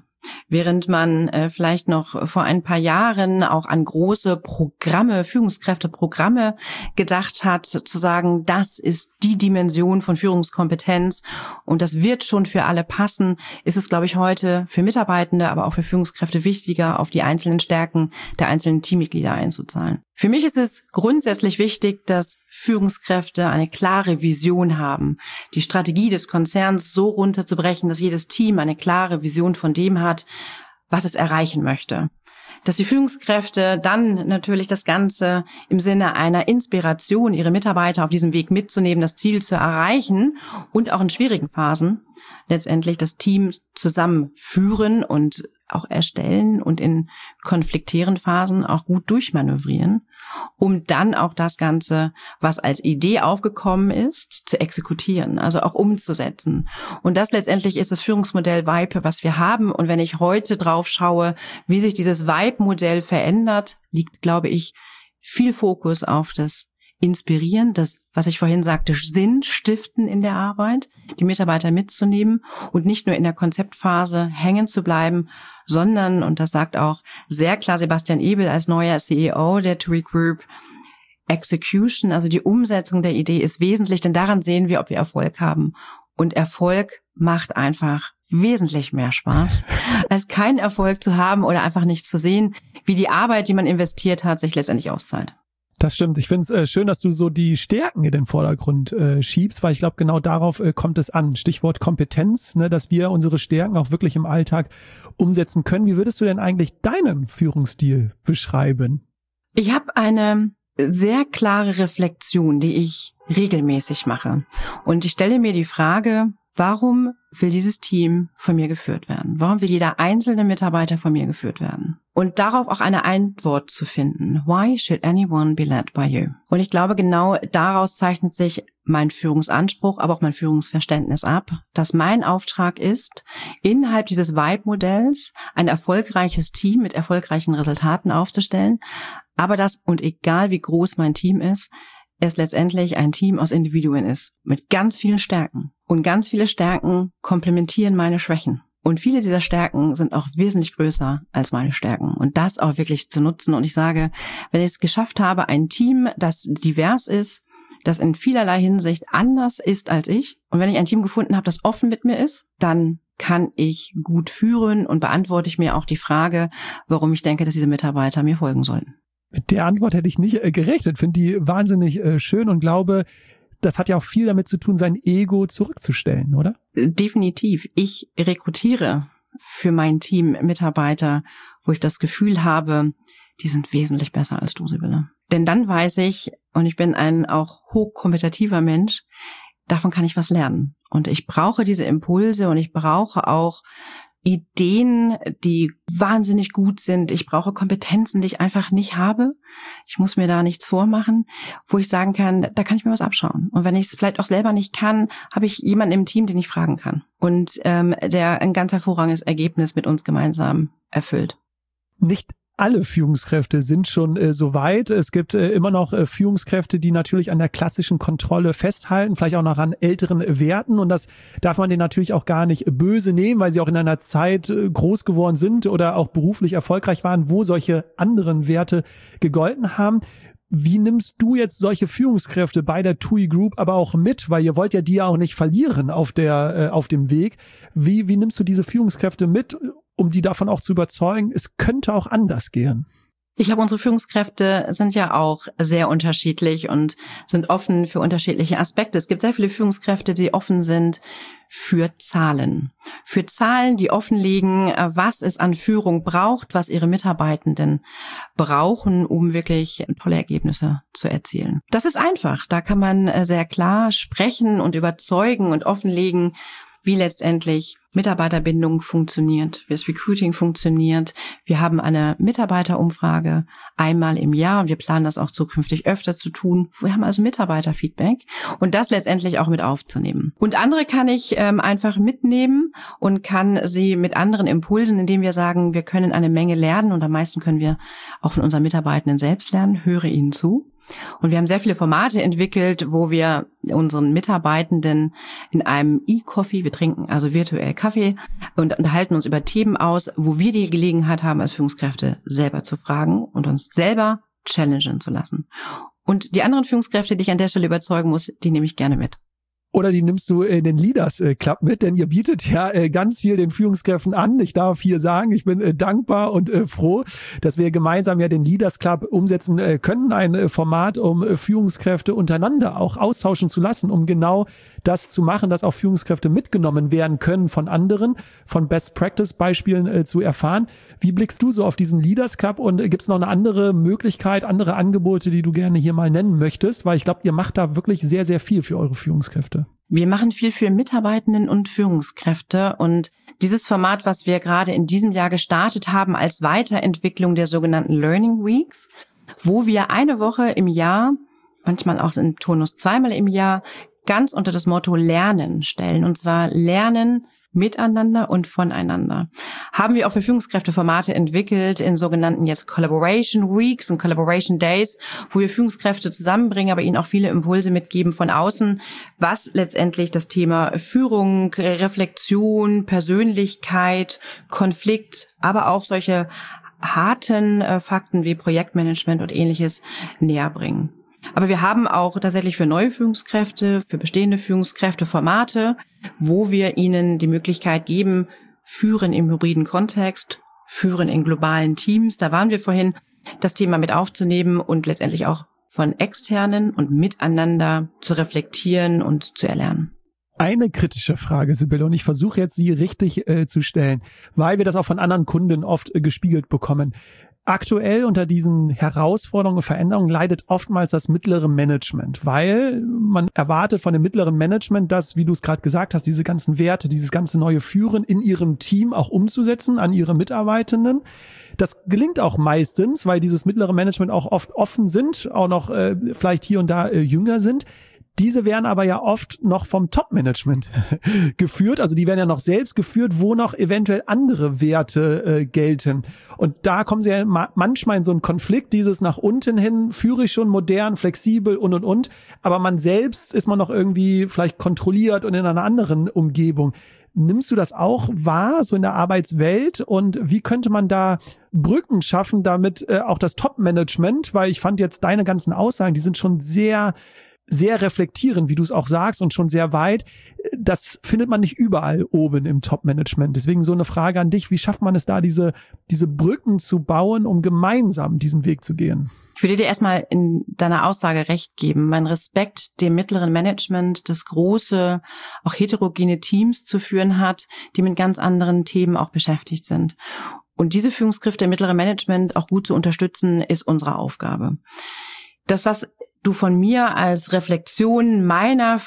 Während man vielleicht noch vor ein paar Jahren auch an große Programme, Führungskräfteprogramme gedacht hat, zu sagen, das ist die Dimension von Führungskompetenz und das wird schon für alle passen, ist es, glaube ich, heute für Mitarbeitende, aber auch für Führungskräfte wichtiger, auf die einzelnen Stärken der einzelnen Teammitglieder einzuzahlen. Für mich ist es grundsätzlich wichtig, dass Führungskräfte eine klare Vision haben, die Strategie des Konzerns so runterzubrechen, dass jedes Team eine klare Vision von dem hat, was es erreichen möchte. Dass die Führungskräfte dann natürlich das Ganze im Sinne einer Inspiration, ihre Mitarbeiter auf diesem Weg mitzunehmen, das Ziel zu erreichen und auch in schwierigen Phasen letztendlich das Team zusammenführen und auch erstellen und in konfliktären Phasen auch gut durchmanövrieren, um dann auch das Ganze, was als Idee aufgekommen ist, zu exekutieren, also auch umzusetzen. Und das letztendlich ist das Führungsmodell Vibe, was wir haben. Und wenn ich heute drauf schaue, wie sich dieses Vibe-Modell verändert, liegt, glaube ich, viel Fokus auf das Inspirieren, das, was ich vorhin sagte, Sinn stiften in der Arbeit, die Mitarbeiter mitzunehmen und nicht nur in der Konzeptphase hängen zu bleiben, sondern, und das sagt auch sehr klar Sebastian Ebel als neuer CEO der TUI Group, Execution, also die Umsetzung der Idee ist wesentlich, denn daran sehen wir, ob wir Erfolg haben. Und Erfolg macht einfach wesentlich mehr Spaß, als keinen Erfolg zu haben oder einfach nicht zu sehen, wie die Arbeit, die man investiert hat, sich letztendlich auszahlt. Das stimmt. Ich finde es schön, dass du so die Stärken in den Vordergrund schiebst, weil ich glaube, genau darauf kommt es an. Stichwort Kompetenz, ne, dass wir unsere Stärken auch wirklich im Alltag umsetzen können. Wie würdest du denn eigentlich deinen Führungsstil beschreiben? Ich habe eine sehr klare Reflexion, die ich regelmäßig mache. Und ich stelle mir die Frage, warum will dieses Team von mir geführt werden? Warum will jeder einzelne Mitarbeiter von mir geführt werden? Und darauf auch eine Antwort zu finden. Why should anyone be led by you? Und ich glaube, genau daraus zeichnet sich mein Führungsanspruch, aber auch mein Führungsverständnis ab, dass mein Auftrag ist, innerhalb dieses Vibe-Modells ein erfolgreiches Team mit erfolgreichen Resultaten aufzustellen, aber das, und egal wie groß mein Team ist, es letztendlich ein Team aus Individuen ist, mit ganz vielen Stärken. Und ganz viele Stärken komplementieren meine Schwächen. Und viele dieser Stärken sind auch wesentlich größer als meine Stärken. Und das auch wirklich zu nutzen. Und ich sage, wenn ich es geschafft habe, ein Team, das divers ist, das in vielerlei Hinsicht anders ist als ich, und wenn ich ein Team gefunden habe, das offen mit mir ist, dann kann ich gut führen und beantworte ich mir auch die Frage, warum ich denke, dass diese Mitarbeiter mir folgen sollten. Mit der Antwort hätte ich nicht gerechnet. Finde die wahnsinnig schön und glaube, das hat ja auch viel damit zu tun, sein Ego zurückzustellen, oder? Definitiv. Ich rekrutiere für mein Team Mitarbeiter, wo ich das Gefühl habe, die sind wesentlich besser als du, Sibylle. Denn dann weiß ich, und ich bin ein auch hochkompetitiver Mensch, davon kann ich was lernen. Und ich brauche diese Impulse und ich brauche auch Ideen, die wahnsinnig gut sind. Ich brauche Kompetenzen, die ich einfach nicht habe. Ich muss mir da nichts vormachen, wo ich sagen kann, da kann ich mir was abschauen. Und wenn ich es vielleicht auch selber nicht kann, habe ich jemanden im Team, den ich fragen kann. Und der ein ganz hervorragendes Ergebnis mit uns gemeinsam erfüllt. Nicht alle Führungskräfte sind schon so weit. Es gibt immer noch Führungskräfte, die natürlich an der klassischen Kontrolle festhalten, vielleicht auch noch an älteren Werten. Und das darf man denen natürlich auch gar nicht böse nehmen, weil sie auch in einer Zeit groß geworden sind oder auch beruflich erfolgreich waren, wo solche anderen Werte gegolten haben. Wie nimmst du jetzt solche Führungskräfte bei der TUI Group aber auch mit? Weil ihr wollt ja die ja auch nicht verlieren auf dem Weg. Wie nimmst du diese Führungskräfte mit, um die davon auch zu überzeugen, es könnte auch anders gehen? Ich glaube, unsere Führungskräfte sind ja auch sehr unterschiedlich und sind offen für unterschiedliche Aspekte. Es gibt sehr viele Führungskräfte, die offen sind für Zahlen. Für Zahlen, die offenlegen, was es an Führung braucht, was ihre Mitarbeitenden brauchen, um wirklich tolle Ergebnisse zu erzielen. Das ist einfach. Da kann man sehr klar sprechen und überzeugen und offenlegen, wie letztendlich Mitarbeiterbindung funktioniert, wie das Recruiting funktioniert. Wir haben eine Mitarbeiterumfrage einmal im Jahr und wir planen das auch zukünftig öfter zu tun. Wir haben also Mitarbeiterfeedback und das letztendlich auch mit aufzunehmen. Und andere kann ich einfach mitnehmen und kann sie mit anderen Impulsen, indem wir sagen, wir können eine Menge lernen und am meisten können wir auch von unseren Mitarbeitenden selbst lernen, höre ihnen zu. Und wir haben sehr viele Formate entwickelt, wo wir unseren Mitarbeitenden in einem E-Coffee, wir trinken also virtuell Kaffee und unterhalten uns über Themen aus, wo wir die Gelegenheit haben, als Führungskräfte selber zu fragen und uns selber challengen zu lassen. Und die anderen Führungskräfte, die ich an der Stelle überzeugen muss, die nehme ich gerne mit. Oder die nimmst du in den Leaders Club mit, denn ihr bietet ja ganz viel den Führungskräften an. Ich darf hier sagen, ich bin dankbar und froh, dass wir gemeinsam ja den Leaders Club umsetzen können. Ein Format, um Führungskräfte untereinander auch austauschen zu lassen, um genau das zu machen, dass auch Führungskräfte mitgenommen werden können von anderen, von Best-Practice-Beispielen zu erfahren. Wie blickst du so auf diesen Leaders Club und gibt es noch eine andere Möglichkeit, andere Angebote, die du gerne hier mal nennen möchtest? Weil ich glaube, ihr macht da wirklich sehr, sehr viel für eure Führungskräfte. Wir machen viel für Mitarbeitenden und Führungskräfte und dieses Format, was wir gerade in diesem Jahr gestartet haben als Weiterentwicklung der sogenannten Learning Weeks, wo wir eine Woche im Jahr, manchmal auch im Turnus zweimal im Jahr, ganz unter das Motto Lernen stellen, und zwar Lernen miteinander und voneinander. Haben wir auch für Führungskräfte Formate entwickelt in sogenannten jetzt Collaboration Weeks und Collaboration Days, wo wir Führungskräfte zusammenbringen, aber ihnen auch viele Impulse mitgeben von außen, was letztendlich das Thema Führung, Reflexion, Persönlichkeit, Konflikt, aber auch solche harten Fakten wie Projektmanagement und Ähnliches näher bringen. Aber wir haben auch tatsächlich für neue Führungskräfte, für bestehende Führungskräfte Formate, wo wir ihnen die Möglichkeit geben, führen im hybriden Kontext, führen in globalen Teams. Da waren wir vorhin, das Thema mit aufzunehmen und letztendlich auch von Externen und miteinander zu reflektieren und zu erlernen. Eine kritische Frage, Sibylle, und ich versuche jetzt, sie richtig zu stellen, weil wir das auch von anderen Kunden oft gespiegelt bekommen. Aktuell unter diesen Herausforderungen und Veränderungen leidet oftmals das mittlere Management, weil man erwartet von dem mittleren Management, dass, wie du es gerade gesagt hast, diese ganzen Werte, dieses ganze neue Führen in ihrem Team auch umzusetzen an ihre Mitarbeitenden. Das gelingt auch meistens, weil dieses mittlere Management auch oft offen sind, auch noch vielleicht hier und da jünger sind. Diese werden aber ja oft noch vom Top-Management geführt, also die werden ja noch selbst geführt, wo noch eventuell andere Werte gelten. Und da kommen sie ja manchmal in so einen Konflikt, dieses nach unten hin, führe ich schon modern, flexibel und, aber man selbst ist man noch irgendwie vielleicht kontrolliert und in einer anderen Umgebung. Nimmst du das auch wahr, so in der Arbeitswelt? Und wie könnte man da Brücken schaffen, damit auch das Top-Management, weil ich fand jetzt deine ganzen Aussagen, die sind schon sehr reflektierend, wie du es auch sagst, und schon sehr weit. Das findet man nicht überall oben im Top-Management. Deswegen so eine Frage an dich, wie schafft man es da, diese Brücken zu bauen, um gemeinsam diesen Weg zu gehen? Ich würde dir erstmal in deiner Aussage recht geben. Mein Respekt dem mittleren Management, das große, auch heterogene Teams zu führen hat, die mit ganz anderen Themen auch beschäftigt sind. Und diese Führungskräfte im mittleren Management auch gut zu unterstützen, ist unsere Aufgabe. Das, was du von mir als Reflexion meiner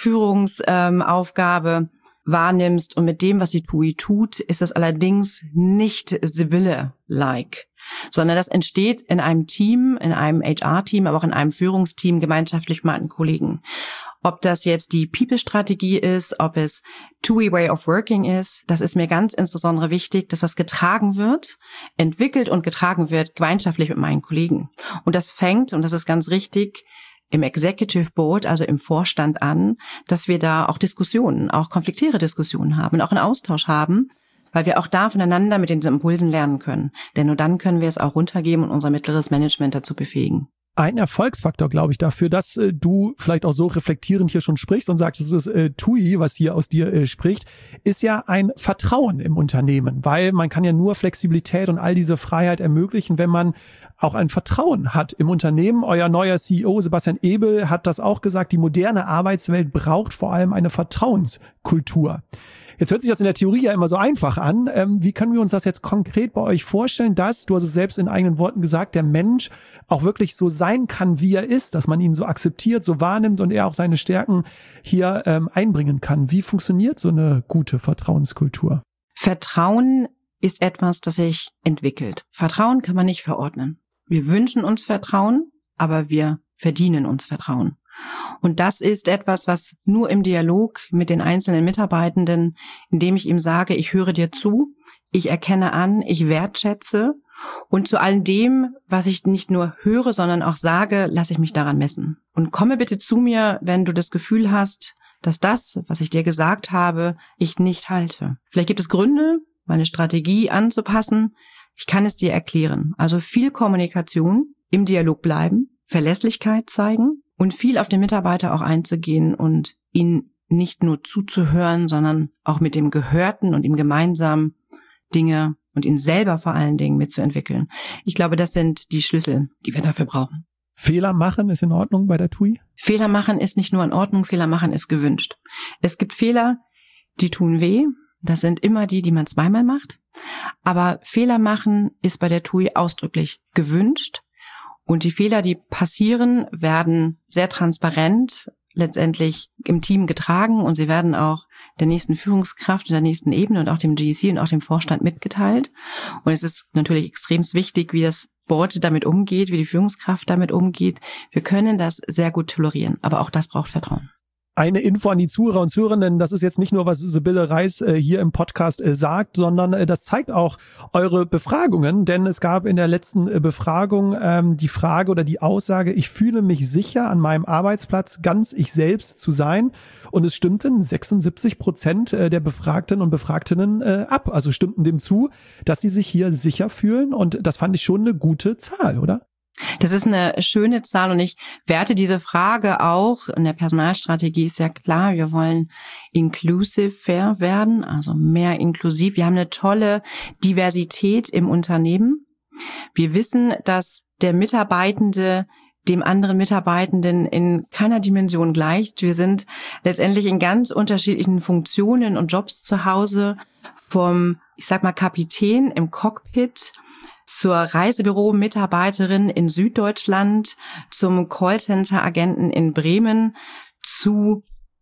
Führungsaufgabe wahrnimmst und mit dem, was die TUI tut, ist das allerdings nicht Sibylle-like, sondern das entsteht in einem Team, in einem HR-Team, aber auch in einem Führungsteam gemeinschaftlich mit meinen Kollegen. Ob das jetzt die People-Strategie ist, ob es TUI Way of Working ist, das ist mir ganz insbesondere wichtig, dass das getragen wird, entwickelt und getragen wird gemeinschaftlich mit meinen Kollegen. Und das fängt, und das ist ganz richtig, im Executive Board, also im Vorstand an, dass wir da auch Diskussionen, auch konfliktäre Diskussionen haben, auch einen Austausch haben, weil wir auch da voneinander mit den Impulsen lernen können. Denn nur dann können wir es auch runtergeben und unser mittleres Management dazu befähigen. Ein Erfolgsfaktor, glaube ich, dafür, dass du vielleicht auch so reflektierend hier schon sprichst und sagst, es ist TUI, was hier aus dir spricht, ist ja ein Vertrauen im Unternehmen, weil man kann ja nur Flexibilität und all diese Freiheit ermöglichen, wenn man auch ein Vertrauen hat im Unternehmen. Euer neuer CEO Sebastian Ebel hat das auch gesagt, die moderne Arbeitswelt braucht vor allem eine Vertrauenskultur. Jetzt hört sich das in der Theorie ja immer so einfach an. Wie können wir uns das jetzt konkret bei euch vorstellen, dass, du hast es selbst in eigenen Worten gesagt, der Mensch auch wirklich so sein kann, wie er ist, dass man ihn so akzeptiert, so wahrnimmt und er auch seine Stärken hier einbringen kann. Wie funktioniert so eine gute Vertrauenskultur? Vertrauen ist etwas, das sich entwickelt. Vertrauen kann man nicht verordnen. Wir wünschen uns Vertrauen, aber wir verdienen uns Vertrauen. Und das ist etwas, was nur im Dialog mit den einzelnen Mitarbeitenden, indem ich ihm sage, ich höre dir zu, ich erkenne an, ich wertschätze Und zu all dem, was ich nicht nur höre, sondern auch sage, lasse ich mich daran messen. Und komme bitte zu mir, wenn du das Gefühl hast, dass das, was ich dir gesagt habe, ich nicht halte. Vielleicht gibt es Gründe, meine Strategie anzupassen. Ich kann es dir erklären. Also viel Kommunikation, im Dialog bleiben, Verlässlichkeit zeigen und viel auf den Mitarbeiter auch einzugehen und ihn nicht nur zuzuhören, sondern auch mit dem Gehörten und ihm gemeinsam Dinge und ihn selber vor allen Dingen mitzuentwickeln. Ich glaube, das sind die Schlüssel, die wir dafür brauchen. Fehler machen ist in Ordnung bei der TUI? Fehler machen ist nicht nur in Ordnung, Fehler machen ist gewünscht. Es gibt Fehler, die tun weh. Das sind immer die man zweimal macht. Aber Fehler machen ist bei der TUI ausdrücklich gewünscht. Und die Fehler, die passieren, werden sehr transparent letztendlich im Team getragen und sie werden auch der nächsten Führungskraft, der nächsten Ebene und auch dem GEC und auch dem Vorstand mitgeteilt. Und es ist natürlich extrem wichtig, wie das Board damit umgeht, wie die Führungskraft damit umgeht. Wir können das sehr gut tolerieren, aber auch das braucht Vertrauen. Eine Info an die Zuhörer und Zuhörerinnen, das ist jetzt nicht nur, was Sibylle Reis hier im Podcast sagt, sondern das zeigt auch eure Befragungen, denn es gab in der letzten Befragung die Frage oder die Aussage, ich fühle mich sicher an meinem Arbeitsplatz ganz ich selbst zu sein, und es stimmten 76% der Befragten und Befragtinnen ab, also stimmten dem zu, dass sie sich hier sicher fühlen, und das fand ich schon eine gute Zahl, oder? Das ist eine schöne Zahl und ich werte diese Frage auch. In der Personalstrategie ist ja klar, wir wollen inclusive werden, also mehr inklusiv. Wir haben eine tolle Diversität im Unternehmen. Wir wissen, dass der Mitarbeitende dem anderen Mitarbeitenden in keiner Dimension gleicht. Wir sind letztendlich in ganz unterschiedlichen Funktionen und Jobs zu Hause, vom, Kapitän im Cockpit zur Reisebüro-Mitarbeiterin in Süddeutschland, zum Callcenter-Agenten in Bremen, zu,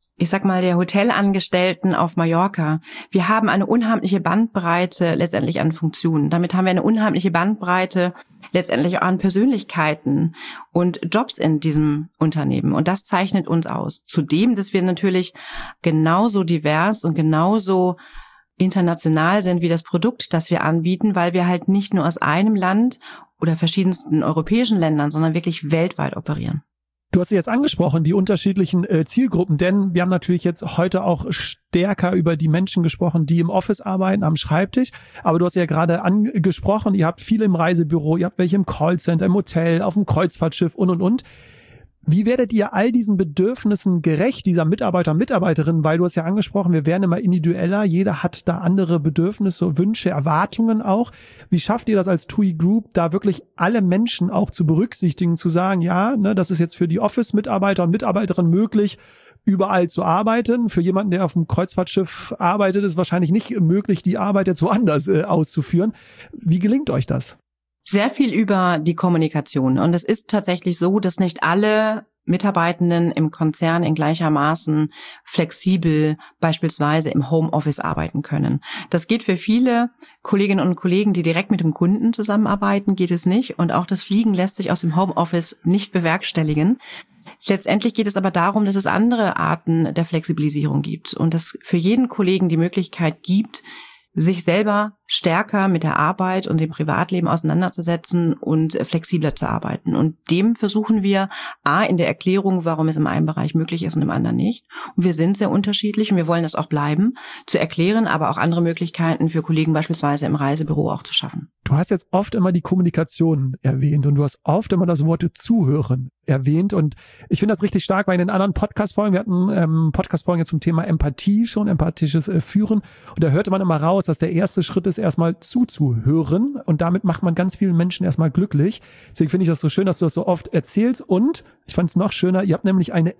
der Hotelangestellten auf Mallorca. Wir haben eine unheimliche Bandbreite letztendlich an Funktionen. Damit haben wir eine unheimliche Bandbreite letztendlich auch an Persönlichkeiten und Jobs in diesem Unternehmen. Und das zeichnet uns aus. Zudem, dass wir natürlich genauso divers und genauso international sind wie das Produkt, das wir anbieten, weil wir halt nicht nur aus einem Land oder verschiedensten europäischen Ländern, sondern wirklich weltweit operieren. Du hast jetzt angesprochen, die unterschiedlichen Zielgruppen, denn wir haben natürlich jetzt heute auch stärker über die Menschen gesprochen, die im Office arbeiten, am Schreibtisch. Aber du hast ja gerade angesprochen, ihr habt viele im Reisebüro, ihr habt welche im Callcenter, im Hotel, auf dem Kreuzfahrtschiff und. Wie werdet ihr all diesen Bedürfnissen gerecht, dieser Mitarbeiter und Mitarbeiterinnen? Weil du hast ja angesprochen, wir werden immer individueller, jeder hat da andere Bedürfnisse, Wünsche, Erwartungen auch. Wie schafft ihr das als TUI Group, da wirklich alle Menschen auch zu berücksichtigen, zu sagen, ja, das ist jetzt für die Office-Mitarbeiter und Mitarbeiterinnen möglich, überall zu arbeiten. Für jemanden, der auf dem Kreuzfahrtschiff arbeitet, ist wahrscheinlich nicht möglich, die Arbeit jetzt woanders auszuführen. Wie gelingt euch das? Sehr viel über die Kommunikation. Und es ist tatsächlich so, dass nicht alle Mitarbeitenden im Konzern in gleichermaßen flexibel beispielsweise im Homeoffice arbeiten können. Das geht für viele Kolleginnen und Kollegen, die direkt mit dem Kunden zusammenarbeiten, geht es nicht. Und auch das Fliegen lässt sich aus dem Homeoffice nicht bewerkstelligen. Letztendlich geht es aber darum, dass es andere Arten der Flexibilisierung gibt und dass für jeden Kollegen die Möglichkeit gibt, sich selber stärker mit der Arbeit und dem Privatleben auseinanderzusetzen und flexibler zu arbeiten. Und dem versuchen wir in der Erklärung, warum es in einem Bereich möglich ist und im anderen nicht. Und wir sind sehr unterschiedlich und wir wollen das auch bleiben, zu erklären, aber auch andere Möglichkeiten für Kollegen beispielsweise im Reisebüro auch zu schaffen. Du hast jetzt oft immer die Kommunikation erwähnt und du hast oft immer das Wort Zuhören erwähnt, und ich finde das richtig stark, weil in den anderen Podcast-Folgen, wir hatten Podcast-Folgen jetzt zum Thema Empathie schon, empathisches Führen, und da hörte man immer raus, dass der erste Schritt ist, erstmal zuzuhören, und damit macht man ganz vielen Menschen erstmal glücklich. Deswegen finde ich das so schön, dass du das so oft erzählst, und ich fand es noch schöner, ihr habt nämlich eine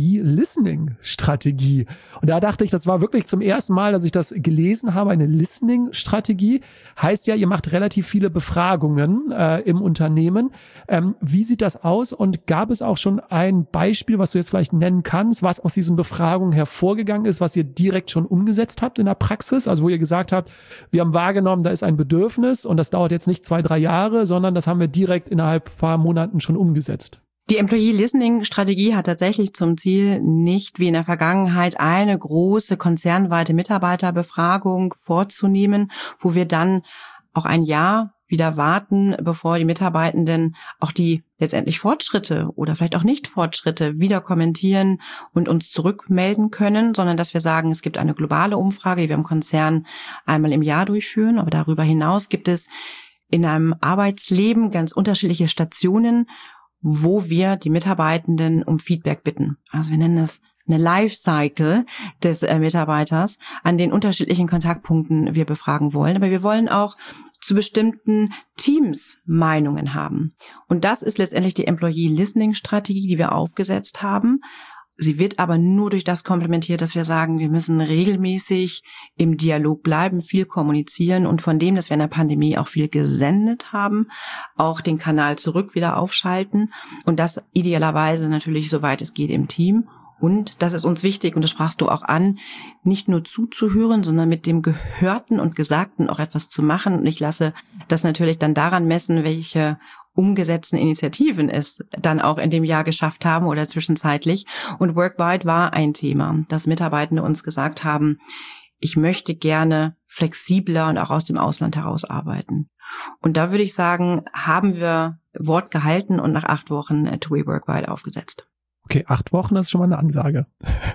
Employee-Listening-Strategie, und da dachte ich, das war wirklich zum ersten Mal, dass ich das gelesen habe, eine Listening-Strategie. Heißt ja, ihr macht relativ viele Befragungen im Unternehmen. Wie sieht das aus, und gab es auch schon ein Beispiel, was du jetzt vielleicht nennen kannst, was aus diesen Befragungen hervorgegangen ist, was ihr direkt schon umgesetzt habt in der Praxis, also wo ihr gesagt habt, wir haben wahrgenommen, da ist ein Bedürfnis und das dauert jetzt nicht 2-3 Jahre, sondern das haben wir direkt innerhalb ein paar Monaten schon umgesetzt? Die Employee-Listening-Strategie hat tatsächlich zum Ziel, nicht wie in der Vergangenheit eine große konzernweite Mitarbeiterbefragung vorzunehmen, wo wir dann auch ein Jahr wieder warten, bevor die Mitarbeitenden auch die letztendlich Fortschritte oder vielleicht auch Nicht-Fortschritte wieder kommentieren und uns zurückmelden können, sondern dass wir sagen, es gibt eine globale Umfrage, die wir im Konzern einmal im Jahr durchführen. Aber darüber hinaus gibt es in einem Arbeitsleben ganz unterschiedliche Stationen, wo wir die Mitarbeitenden um Feedback bitten. Also wir nennen das eine Lifecycle des Mitarbeiters, an den unterschiedlichen Kontaktpunkten wir befragen wollen. Aber wir wollen auch zu bestimmten Teams Meinungen haben. Und das ist letztendlich die Employee-Listening-Strategie, die wir aufgesetzt haben. Sie wird aber nur durch das komplementiert, dass wir sagen, wir müssen regelmäßig im Dialog bleiben, viel kommunizieren und von dem, dass wir in der Pandemie auch viel gesendet haben, auch den Kanal zurück wieder aufschalten und das idealerweise natürlich, soweit es geht, im Team. Und das ist uns wichtig, und das sprachst du auch an, nicht nur zuzuhören, sondern mit dem Gehörten und Gesagten auch etwas zu machen. Und ich lasse das natürlich dann daran messen, welche umgesetzten Initiativen es dann auch in dem Jahr geschafft haben oder zwischenzeitlich. Und Workwide war ein Thema, dass Mitarbeitende uns gesagt haben, ich möchte gerne flexibler und auch aus dem Ausland heraus arbeiten. Und da würde ich sagen, haben wir Wort gehalten und nach 8 Wochen TUI Workwide aufgesetzt. Okay, 8 Wochen, das ist schon mal eine Ansage.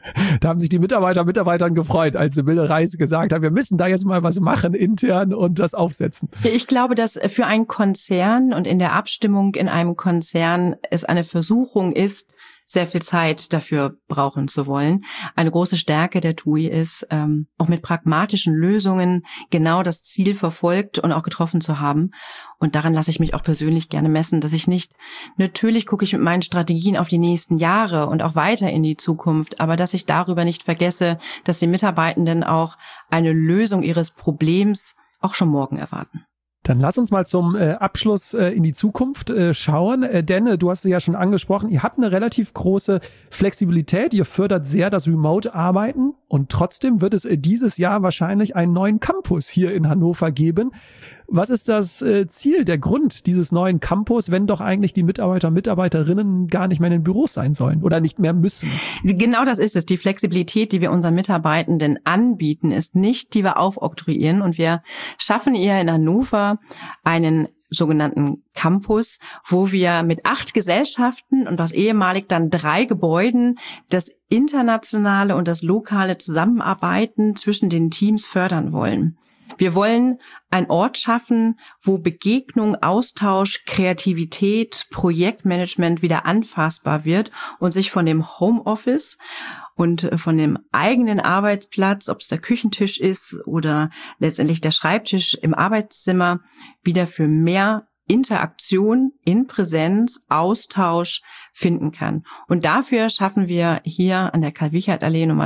Da haben sich die Mitarbeitern gefreut, als Sibylle Reis gesagt hat, wir müssen da jetzt mal was machen intern und das aufsetzen. Ich glaube, dass für einen Konzern und in der Abstimmung in einem Konzern es eine Versuchung ist, sehr viel Zeit dafür brauchen zu wollen. Eine große Stärke der TUI ist, auch mit pragmatischen Lösungen genau das Ziel verfolgt und auch getroffen zu haben. Und daran lasse ich mich auch persönlich gerne messen, dass ich nicht, natürlich gucke ich mit meinen Strategien auf die nächsten Jahre und auch weiter in die Zukunft, aber dass ich darüber nicht vergesse, dass die Mitarbeitenden auch eine Lösung ihres Problems auch schon morgen erwarten. Dann lass uns mal zum Abschluss in die Zukunft schauen, denn du hast es ja schon angesprochen, ihr habt eine relativ große Flexibilität, ihr fördert sehr das Remote-Arbeiten und trotzdem wird es dieses Jahr wahrscheinlich einen neuen Campus hier in Hannover geben. Was ist das Ziel, der Grund dieses neuen Campus, wenn doch eigentlich die Mitarbeiter und Mitarbeiterinnen gar nicht mehr in den Büros sein sollen oder nicht mehr müssen? Genau das ist es. Die Flexibilität, die wir unseren Mitarbeitenden anbieten, ist nicht, die wir aufoktroyieren. Und wir schaffen hier in Hannover einen sogenannten Campus, wo wir mit 8 Gesellschaften und aus ehemalig dann 3 Gebäuden das internationale und das lokale Zusammenarbeiten zwischen den Teams fördern wollen. Wir wollen einen Ort schaffen, wo Begegnung, Austausch, Kreativität, Projektmanagement wieder anfassbar wird und sich von dem Homeoffice und von dem eigenen Arbeitsplatz, ob es der Küchentisch ist oder letztendlich der Schreibtisch im Arbeitszimmer, wieder für mehr Interaktion in Präsenz, Austausch finden kann. Und dafür schaffen wir hier an der Karl-Wiechert-Allee Nummer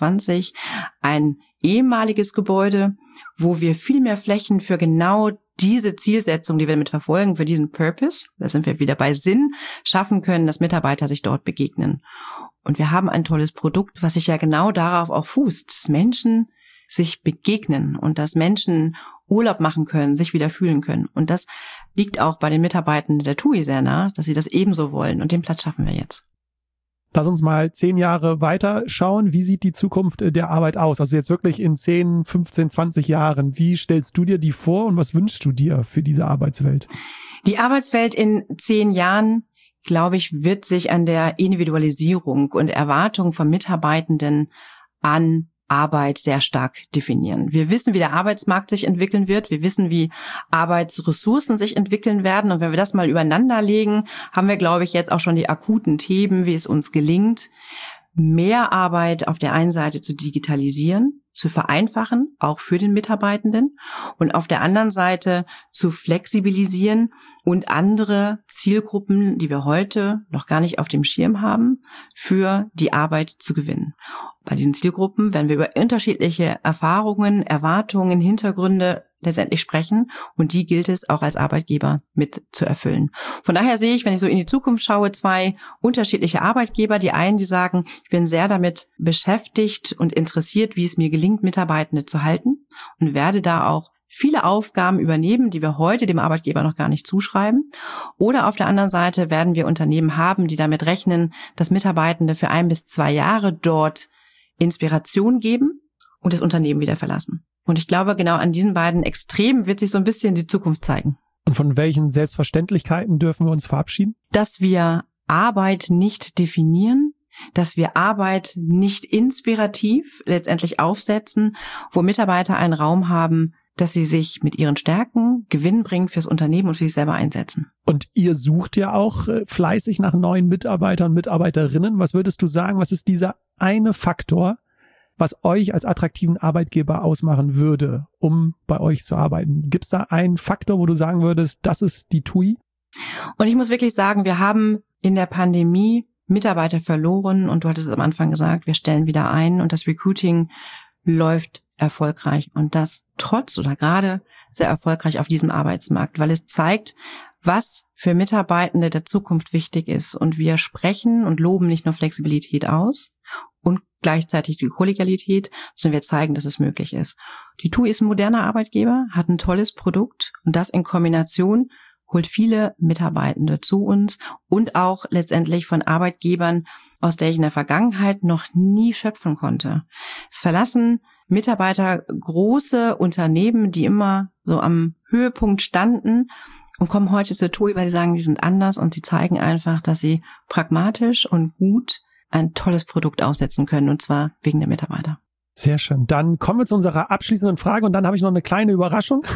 23 ein ehemaliges Gebäude, wo wir viel mehr Flächen für genau diese Zielsetzung, die wir damit verfolgen, für diesen Purpose, da sind wir wieder bei Sinn, schaffen können, dass Mitarbeiter sich dort begegnen. Und wir haben ein tolles Produkt, was sich ja genau darauf auch fußt, dass Menschen sich begegnen und dass Menschen Urlaub machen können, sich wieder fühlen können. Und das liegt auch bei den Mitarbeitenden der TUI sehr nah, dass sie das ebenso wollen. Und den Platz schaffen wir jetzt. Lass uns mal 10 Jahre weiter schauen. Wie sieht die Zukunft der Arbeit aus? Also jetzt wirklich in 10, 15, 20 Jahren. Wie stellst du dir die vor und was wünschst du dir für diese Arbeitswelt? Die Arbeitswelt in 10 Jahren, glaube ich, wird sich an der Individualisierung und Erwartung von Mitarbeitenden an Arbeit sehr stark definieren. Wir wissen, wie der Arbeitsmarkt sich entwickeln wird. Wir wissen, wie Arbeitsressourcen sich entwickeln werden. Und wenn wir das mal übereinander legen, haben wir, glaube ich, jetzt auch schon die akuten Themen, wie es uns gelingt, mehr Arbeit auf der einen Seite zu digitalisieren, zu vereinfachen, auch für den Mitarbeitenden, und auf der anderen Seite zu flexibilisieren und andere Zielgruppen, die wir heute noch gar nicht auf dem Schirm haben, für die Arbeit zu gewinnen. Bei diesen Zielgruppen werden wir über unterschiedliche Erfahrungen, Erwartungen, Hintergründe letztendlich sprechen und die gilt es auch als Arbeitgeber mit zu erfüllen. Von daher sehe ich, wenn ich so in die Zukunft schaue, 2 unterschiedliche Arbeitgeber. Die einen, die sagen, ich bin sehr damit beschäftigt und interessiert, wie es mir gelingt, Mitarbeitende zu halten und werde da auch viele Aufgaben übernehmen, die wir heute dem Arbeitgeber noch gar nicht zuschreiben. Oder auf der anderen Seite werden wir Unternehmen haben, die damit rechnen, dass Mitarbeitende für 1 bis 2 Jahre dort Inspiration geben und das Unternehmen wieder verlassen. Und ich glaube, genau an diesen beiden Extremen wird sich so ein bisschen die Zukunft zeigen. Und von welchen Selbstverständlichkeiten dürfen wir uns verabschieden? Dass wir Arbeit nicht definieren, dass wir Arbeit nicht inspirativ letztendlich aufsetzen, wo Mitarbeiter einen Raum haben, dass sie sich mit ihren Stärken gewinnbringend fürs Unternehmen und für sich selber einsetzen. Und ihr sucht ja auch fleißig nach neuen Mitarbeitern und Mitarbeiterinnen. Was würdest du sagen, was ist dieser eine Faktor, was euch als attraktiven Arbeitgeber ausmachen würde, um bei euch zu arbeiten? Gibt es da einen Faktor, wo du sagen würdest, das ist die TUI? Und ich muss wirklich sagen, wir haben in der Pandemie Mitarbeiter verloren und du hattest es am Anfang gesagt, wir stellen wieder ein und das Recruiting läuft erfolgreich und das trotz oder gerade sehr erfolgreich auf diesem Arbeitsmarkt, weil es zeigt, was für Mitarbeitende der Zukunft wichtig ist. Und wir sprechen und loben nicht nur Flexibilität aus und gleichzeitig die Kollegialität, sondern wir zeigen, dass es möglich ist. Die TUI ist ein moderner Arbeitgeber, hat ein tolles Produkt und das in Kombination holt viele Mitarbeitende zu uns und auch letztendlich von Arbeitgebern, aus der ich in der Vergangenheit noch nie schöpfen konnte. Es verlassen Mitarbeiter große Unternehmen, die immer so am Höhepunkt standen und kommen heute zur TUI, weil sie sagen, die sind anders und sie zeigen einfach, dass sie pragmatisch und gut ein tolles Produkt aufsetzen können und zwar wegen der Mitarbeiter. Sehr schön. Dann kommen wir zu unserer abschließenden Frage und dann habe ich noch eine kleine Überraschung.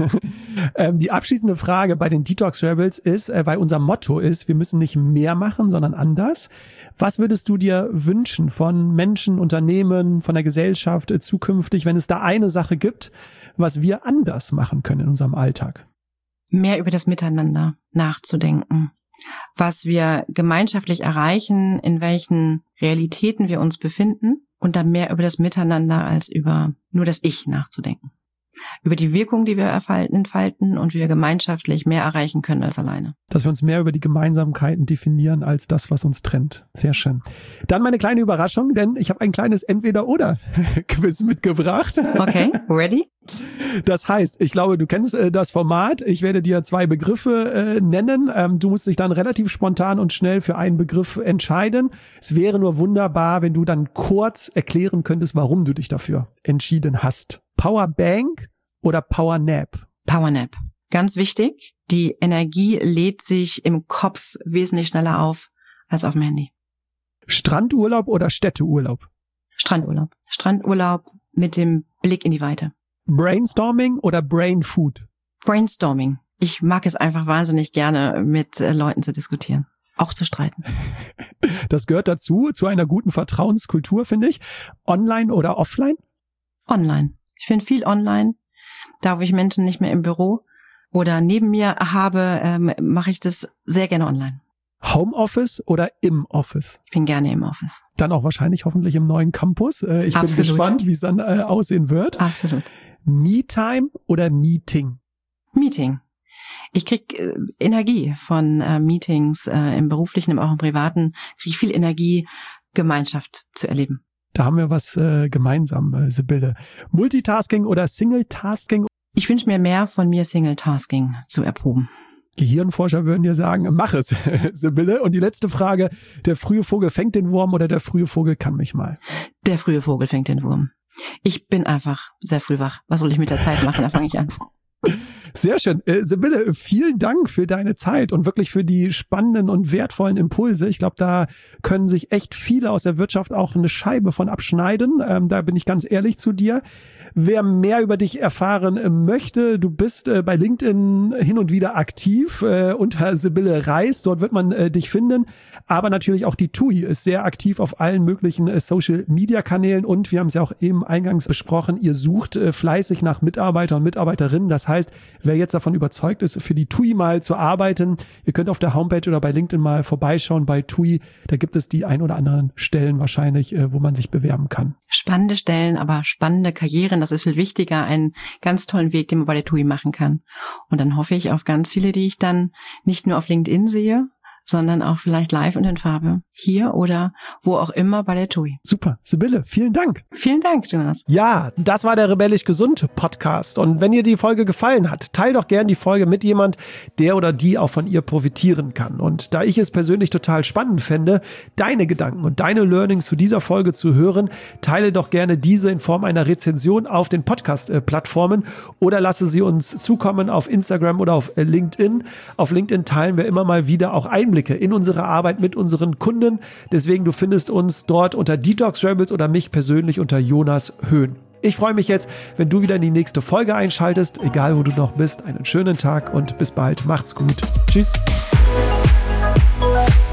Die abschließende Frage bei den Detox Rebels ist, weil unser Motto ist, wir müssen nicht mehr machen, sondern anders. Was würdest du dir wünschen von Menschen, Unternehmen, von der Gesellschaft zukünftig, wenn es da eine Sache gibt, was wir anders machen können in unserem Alltag? Mehr über das Miteinander nachzudenken, was wir gemeinschaftlich erreichen, in welchen Realitäten wir uns befinden und dann mehr über das Miteinander als über nur das Ich nachzudenken. Über die Wirkung, die wir entfalten und wie wir gemeinschaftlich mehr erreichen können als alleine. Dass wir uns mehr über die Gemeinsamkeiten definieren als das, was uns trennt. Sehr schön. Dann meine kleine Überraschung, denn ich habe ein kleines Entweder-Oder-Quiz mitgebracht. Okay, ready? Das heißt, ich glaube, du kennst das Format. Ich werde dir 2 Begriffe nennen. Du musst dich dann relativ spontan und schnell für einen Begriff entscheiden. Es wäre nur wunderbar, wenn du dann kurz erklären könntest, warum du dich dafür entschieden hast. Powerbank oder Powernap? Powernap. Ganz wichtig, die Energie lädt sich im Kopf wesentlich schneller auf als auf dem Handy. Strandurlaub oder Städteurlaub? Strandurlaub. Strandurlaub mit dem Blick in die Weite. Brainstorming oder Brain Food? Brainstorming. Ich mag es einfach wahnsinnig gerne, mit Leuten zu diskutieren. Auch zu streiten. Das gehört dazu, zu einer guten Vertrauenskultur, finde ich. Online oder offline? Online. Ich bin viel online. Da, wo ich Menschen nicht mehr im Büro oder neben mir habe, mache ich das sehr gerne online. Homeoffice oder im Office? Ich bin gerne im Office. Dann auch wahrscheinlich hoffentlich im neuen Campus. Ich bin gespannt, wie es dann aussehen wird. Absolut. Me-Time oder Meeting? Meeting. Ich krieg Energie von Meetings im beruflichen, aber auch im privaten. Kriege ich viel Energie, Gemeinschaft zu erleben. Da haben wir was gemeinsam, Sibylle. Multitasking oder Single-Tasking? Ich wünsche mir mehr von mir, Single-Tasking zu erproben. Gehirnforscher würden dir sagen, mach es, Sibylle. Und die letzte Frage, der frühe Vogel fängt den Wurm oder der frühe Vogel kann mich mal? Der frühe Vogel fängt den Wurm. Ich bin einfach sehr früh wach. Was soll ich mit der Zeit machen? Da fange ich an. Sehr schön. Sibylle, vielen Dank für deine Zeit und wirklich für die spannenden und wertvollen Impulse. Ich glaube, da können sich echt viele aus der Wirtschaft auch eine Scheibe von abschneiden. Da bin ich ganz ehrlich zu dir. Wer mehr über dich erfahren möchte, du bist bei LinkedIn hin und wieder aktiv unter Sibylle Reis. Dort wird man dich finden. Aber natürlich auch die TUI ist sehr aktiv auf allen möglichen Social-Media-Kanälen. Und wir haben es ja auch eben eingangs besprochen, ihr sucht fleißig nach Mitarbeitern und Mitarbeiterinnen. Das heißt, wer jetzt davon überzeugt ist, für die TUI mal zu arbeiten, ihr könnt auf der Homepage oder bei LinkedIn mal vorbeischauen bei TUI. Da gibt es die ein oder anderen Stellen wahrscheinlich, wo man sich bewerben kann. Spannende Stellen, aber spannende Karrieren. Das ist viel wichtiger, einen ganz tollen Weg, den man bei der TUI machen kann. Und dann hoffe ich auf ganz viele, die ich dann nicht nur auf LinkedIn sehe, sondern auch vielleicht live und in Farbe. Hier oder wo auch immer bei der TUI. Super. Sibylle, vielen Dank. Vielen Dank, Jonas. Ja, das war der Rebellisch Gesund Podcast. Und wenn dir die Folge gefallen hat, teil doch gern die Folge mit jemand, der oder die auch von ihr profitieren kann. Und da ich es persönlich total spannend fände, deine Gedanken und deine Learnings zu dieser Folge zu hören, teile doch gerne diese in Form einer Rezension auf den Podcast-Plattformen oder lasse sie uns zukommen auf Instagram oder auf LinkedIn. Auf LinkedIn teilen wir immer mal wieder auch Einblicke in unsere Arbeit mit unseren Kunden. Deswegen, du findest uns dort unter Detox Rebels oder mich persönlich unter Jonas Höhn. Ich freue mich jetzt, wenn du wieder in die nächste Folge einschaltest, egal wo du noch bist. Einen schönen Tag und bis bald. Macht's gut. Tschüss.